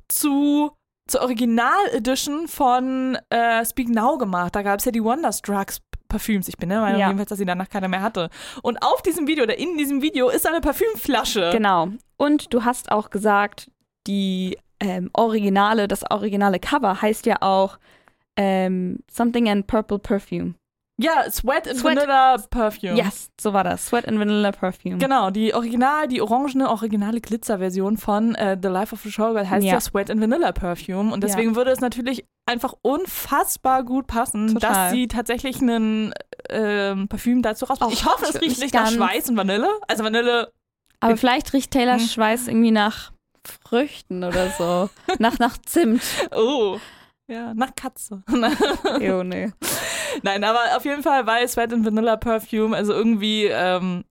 zu zur Original-Edition von äh, Speak Now gemacht. Da gab es ja die Wonderstrucks Parfüms. Ich bin der Meinung Ja. jedenfalls, dass sie danach keiner mehr hatte. Und auf diesem Video, oder in diesem Video, ist eine Parfümflasche. Genau. Und du hast auch gesagt, die ähm, Originale, das originale Cover heißt ja auch ähm, Something and Purple Perfume. Ja, Sweat and Sweat. Vanilla Perfume. Yes, so war das. Sweat and Vanilla Perfume. Genau, die Original, die orangene, originale Glitzerversion von äh, The Life of a Showgirl heißt ja. Ja. Sweat and Vanilla Perfume. Und deswegen Ja. würde es natürlich einfach unfassbar gut passen, Total. dass sie tatsächlich ein ähm, Parfüm dazu rausbringt. Och, Ich hoffe, es ich würd riecht mich nicht nach ganz- Schweiß und Vanille. Also Vanille, Aber vielleicht riecht Taylors Hm. Schweiß irgendwie nach Früchten oder so. nach, nach Zimt. Oh, ja, nach Katze. Jo, nee. Nein, aber auf jeden Fall war Sweat and Vanilla Perfume, also irgendwie ähm,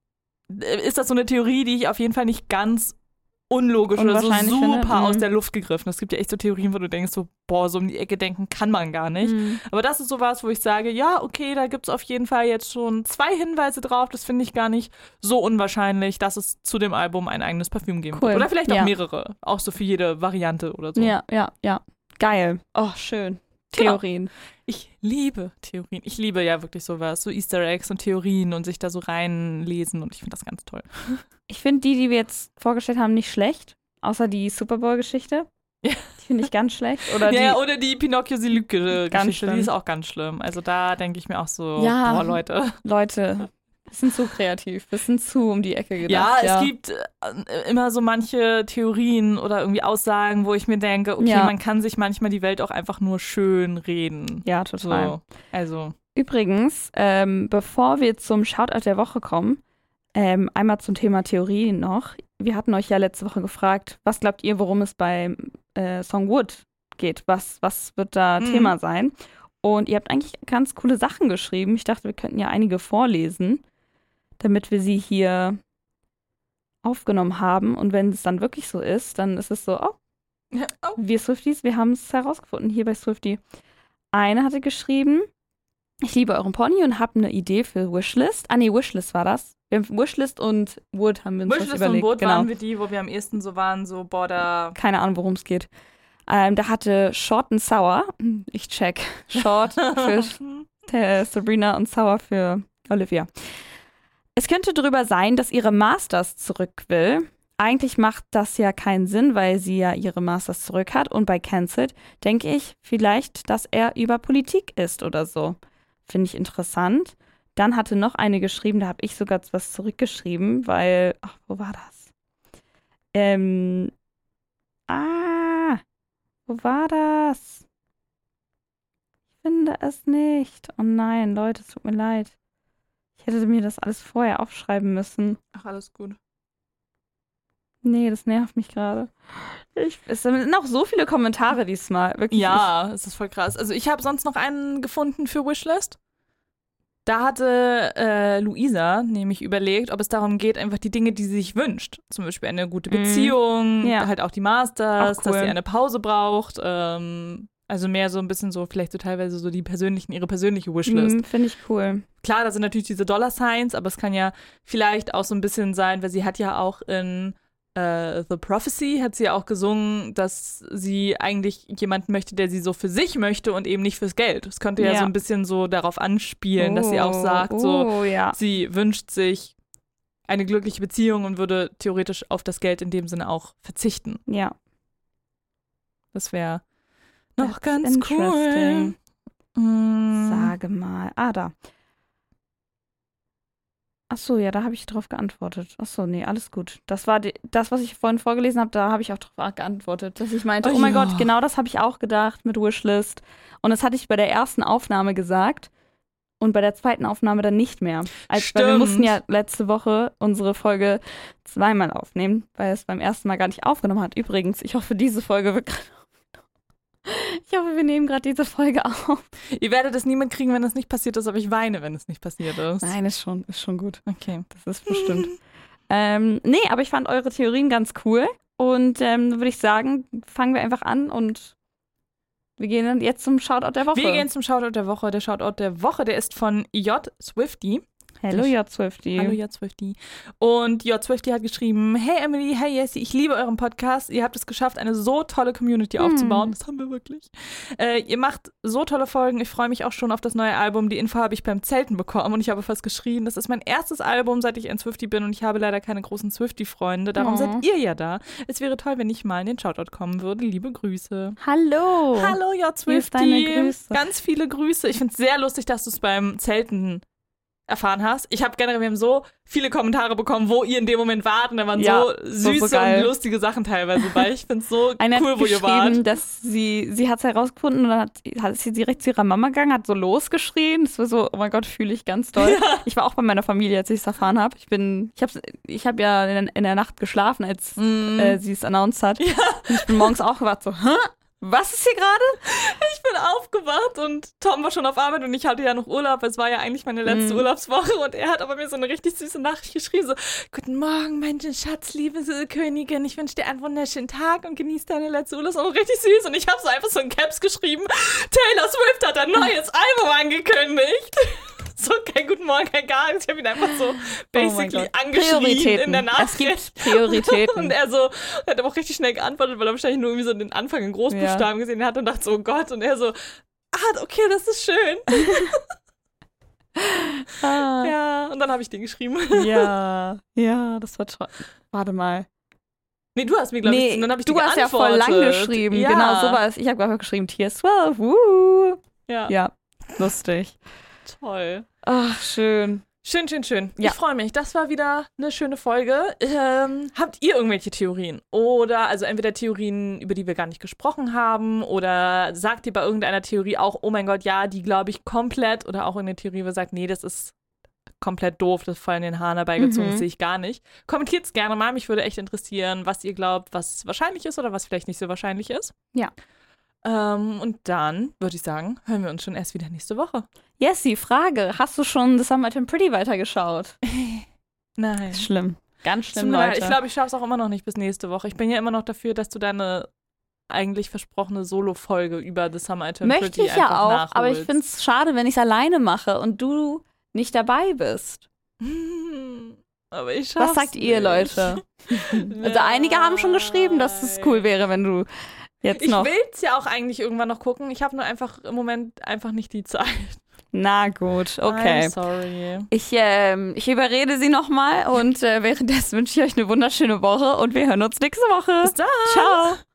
ist das so eine Theorie, die ich auf jeden Fall nicht ganz unlogisch oder so Unwahrscheinlich super finde. aus Mhm. der Luft gegriffen. Es gibt ja echt so Theorien, wo du denkst, so, boah, so um die Ecke denken kann man gar nicht. Mhm. Aber das ist sowas, wo ich sage, ja, okay, da gibt es auf jeden Fall jetzt schon zwei Hinweise drauf. Das finde ich gar nicht so unwahrscheinlich, dass es zu dem Album ein eigenes Parfüm geben Cool. wird. Oder vielleicht auch Ja. mehrere. Auch so für jede Variante oder so. Ja, ja, ja. Geil. Oh, schön. Genau. Theorien. Ich liebe Theorien. Ich liebe ja wirklich sowas, so Easter Eggs und Theorien und sich da so reinlesen und ich finde das ganz toll. Ich finde die, die wir jetzt vorgestellt haben, nicht schlecht. Außer die Super Bowl-Geschichte. Ja. Die finde ich ganz schlecht. Oder Ja, die, ja, oder die Pinocchio-Silüke-Geschichte, Ganz die schlimm. ist auch ganz schlimm. Also da denke ich mir auch so, Ja. boah, Leute. Leute, bisschen zu kreativ, bisschen zu um die Ecke Ja, gedacht. es gibt äh, immer so manche Theorien oder irgendwie Aussagen, wo ich mir denke, okay, Ja. man kann sich manchmal die Welt auch einfach nur schön reden. Ja, total. So, also, Übrigens, ähm, bevor wir zum Shoutout der Woche kommen, ähm, einmal zum Thema Theorien noch. Wir hatten euch ja letzte Woche gefragt, was glaubt ihr, worum es bei äh, Song Wood geht? Was, was wird da Mhm. Thema sein? Und ihr habt eigentlich ganz coole Sachen geschrieben. Ich dachte, wir könnten ja einige vorlesen, damit wir sie hier aufgenommen haben. Und wenn es dann wirklich so ist, dann ist es so, oh, oh. wir Swifties, wir haben es herausgefunden hier bei Swiftie. Eine hatte geschrieben, ich liebe euren Pony und habe eine Idee für Wishlist. Ah nee, Wishlist war das. Wir haben Wishlist und Wood haben wir uns was Wishlist und überlegt. Boot genau. waren wir die, wo wir am ehesten so waren, so, boah, da. Keine Ahnung, worum es geht. Ähm, da hatte Short and Sour, ich check, Short für äh, Sabrina und Sour für Olivia. Es könnte drüber sein, dass ihre Masters zurück will. Eigentlich macht das ja keinen Sinn, weil sie ja ihre Masters zurück hat. Und bei Cancelled denke ich vielleicht, dass er über Politik ist oder so. Finde ich interessant. Dann hatte noch eine geschrieben, da habe ich sogar was zurückgeschrieben, weil, ach, wo war das? Ähm, ah, wo war das? Ich finde es nicht. Oh nein, Leute, es tut mir leid. Ich hätte mir das alles vorher aufschreiben müssen. Ach, alles gut. Nee, das nervt mich gerade. Ich- Es sind auch so viele Kommentare diesmal. Wirklich. Ja, es ist voll krass. Also ich habe sonst noch einen gefunden für Wishlist. Da hatte äh, Luisa nämlich überlegt, ob es darum geht, einfach die Dinge, die sie sich wünscht. Zum Beispiel eine gute Beziehung, Ja. halt auch die Masters, Auch cool. dass sie eine Pause braucht. Ähm, also mehr so ein bisschen so, vielleicht so teilweise so die persönlichen, ihre persönliche Wishlist. Mhm, finde ich cool. Klar, da sind natürlich diese Dollar-Signs, aber es kann ja vielleicht auch so ein bisschen sein, weil sie hat ja auch in äh, The Prophecy hat sie ja auch gesungen, dass sie eigentlich jemanden möchte, der sie so für sich möchte und eben nicht fürs Geld. Es könnte ja, Ja. so ein bisschen so darauf anspielen, dass sie auch sagt, so Oh, ja. sie wünscht sich eine glückliche Beziehung und würde theoretisch auf das Geld in dem Sinne auch verzichten. Ja. Das wäre noch That's ganz cool. interesting. Mm. Sage mal. Ah, da. Ach so, ja, da habe ich drauf geantwortet. Ach so, nee, alles gut. Das war die, das, was ich vorhin vorgelesen habe, da habe ich auch drauf geantwortet, dass ich meinte, Oh oh, mein ja. Gott, genau das habe ich auch gedacht mit Wishlist. Und das hatte ich bei der ersten Aufnahme gesagt und bei der zweiten Aufnahme dann nicht mehr. Als, weil wir Stimmt. mussten ja letzte Woche unsere Folge zweimal aufnehmen, weil es beim ersten Mal gar nicht aufgenommen hat. Übrigens, ich hoffe, diese Folge wird gerade Ich hoffe, wir nehmen gerade diese Folge auf. Ihr werdet es niemand kriegen, wenn es nicht passiert ist, aber ich weine, wenn es nicht passiert ist. Nein, ist schon, ist schon gut. Okay. Das ist bestimmt. ähm, nee, aber ich fand eure Theorien ganz cool. Und ähm, würde ich sagen, fangen wir einfach an und wir gehen dann jetzt zum Shoutout der Woche. Wir gehen zum Shoutout der Woche. Der Shoutout der Woche, der ist von J. Swiftie. Hello, J. Swiftie. Hallo J. Swiftie. Und J. Swiftie hat geschrieben, hey Emily, hey Jessie, ich liebe euren Podcast. Ihr habt es geschafft, eine so tolle Community Hm. aufzubauen. Das haben wir wirklich. Äh, ihr macht so tolle Folgen. Ich freue mich auch schon auf das neue Album. Die Info habe ich beim Zelten bekommen und ich habe fast geschrien. Das ist mein erstes Album, seit ich ein Swiftie bin und ich habe leider keine großen Swiftie-Freunde. Darum Oh. seid ihr ja da. Es wäre toll, wenn ich mal in den Shoutout kommen würde. Liebe Grüße. Hallo. Hallo J. Hier ist Swiftie. deine Grüße. Ganz viele Grüße. Ich finde es sehr lustig, dass du es beim Zelten erfahren hast. Ich habe generell, wir haben so viele Kommentare bekommen, wo ihr in dem Moment wart und da waren Ja, so so, süße so geil. und lustige Sachen teilweise bei. Ich finde es so Einer cool, hat wo ihr geschrieben, wart. dass sie, sie hat es herausgefunden und dann hat, hat sie direkt zu ihrer Mama gegangen, hat so losgeschrien. Das war so, oh mein Gott, fühle ich ganz doll. Ja. Ich war auch bei meiner Familie, als ich es erfahren habe. Ich bin, ich habe ich hab ja in, in der Nacht geschlafen, als Mm. äh, sie es announced hat. Ja. Und ich bin morgens aufgewacht, so, hä? Was ist hier gerade? Ich bin aufgewacht und Tom war schon auf Arbeit und ich hatte ja noch Urlaub. Es war ja eigentlich meine letzte Mm. Urlaubswoche und er hat aber mir so eine richtig süße Nachricht geschrieben. So, guten Morgen, mein Schatz, liebe Königin. Ich wünsche dir einen wunderschönen Tag und genieß deine letzte Urlaubswoche. Richtig süß. Und ich habe so einfach so in Caps geschrieben, Taylor Swift hat ein neues Album angekündigt. So, kein guten Morgen, kein gar nichts. Ich habe ihn einfach so basically Gott. angeschrien Prioritäten. in der Nachricht. Es gibt Prioritäten. Und er so, er hat aber auch richtig schnell geantwortet, weil er wahrscheinlich nur irgendwie so den Anfang in Großbuchstaben Ja. gesehen hat und dachte so, oh Gott. Und er so, ah, okay, das ist schön. Ah. Ja, und dann habe ich den geschrieben. Ja, ja, das war toll. Warte mal. Nee, du hast mir, glaube ich, Nee, und dann habe ich du dir hast ja voll lang geantwortet. geschrieben. Ja. Genau, sowas. Ich habe einfach geschrieben, Tier zwölf. Woo. Ja. Ja, lustig. Toll. Ach, schön. Schön, schön, schön. Ja. Ich freue mich. Das war wieder eine schöne Folge. Ähm, habt ihr irgendwelche Theorien? Oder, also entweder Theorien, über die wir gar nicht gesprochen haben, oder sagt ihr bei irgendeiner Theorie auch, oh mein Gott, ja, die glaube ich komplett, oder auch irgendeine Theorie, wo ihr sagt, nee, das ist komplett doof, das ist voll in den Haaren herbeigezogen, Mhm. das sehe ich gar nicht. Kommentiert es gerne mal. Mich würde echt interessieren, was ihr glaubt, was wahrscheinlich ist oder was vielleicht nicht so wahrscheinlich ist. Ja. Ähm, und dann würde ich sagen, hören wir uns schon erst wieder nächste Woche. Yes, die Frage. Hast du schon The Summer Time Pretty weitergeschaut? Nein. Schlimm. Ganz Tut schlimm, mir leid. Leute. Ich glaube, ich schaffe es auch immer noch nicht bis nächste Woche. Ich bin ja immer noch dafür, dass du deine eigentlich versprochene Solo-Folge über The Summer Time Möchte Pretty ich ja einfach auch, nachholst. aber ich finde es schade, wenn ich es alleine mache und du nicht dabei bist. Hm, aber ich schaff's Was sagt ihr, nicht. Leute? Also einige haben schon geschrieben, dass es cool wäre, wenn du jetzt Ich noch... will es ja auch eigentlich irgendwann noch gucken. Ich habe nur einfach im Moment einfach nicht die Zeit. Na gut, okay. I'm sorry. Ich, ähm, ich überrede sie nochmal und äh, währenddessen wünsche ich euch eine wunderschöne Woche und wir hören uns nächste Woche. Bis dann. Ciao.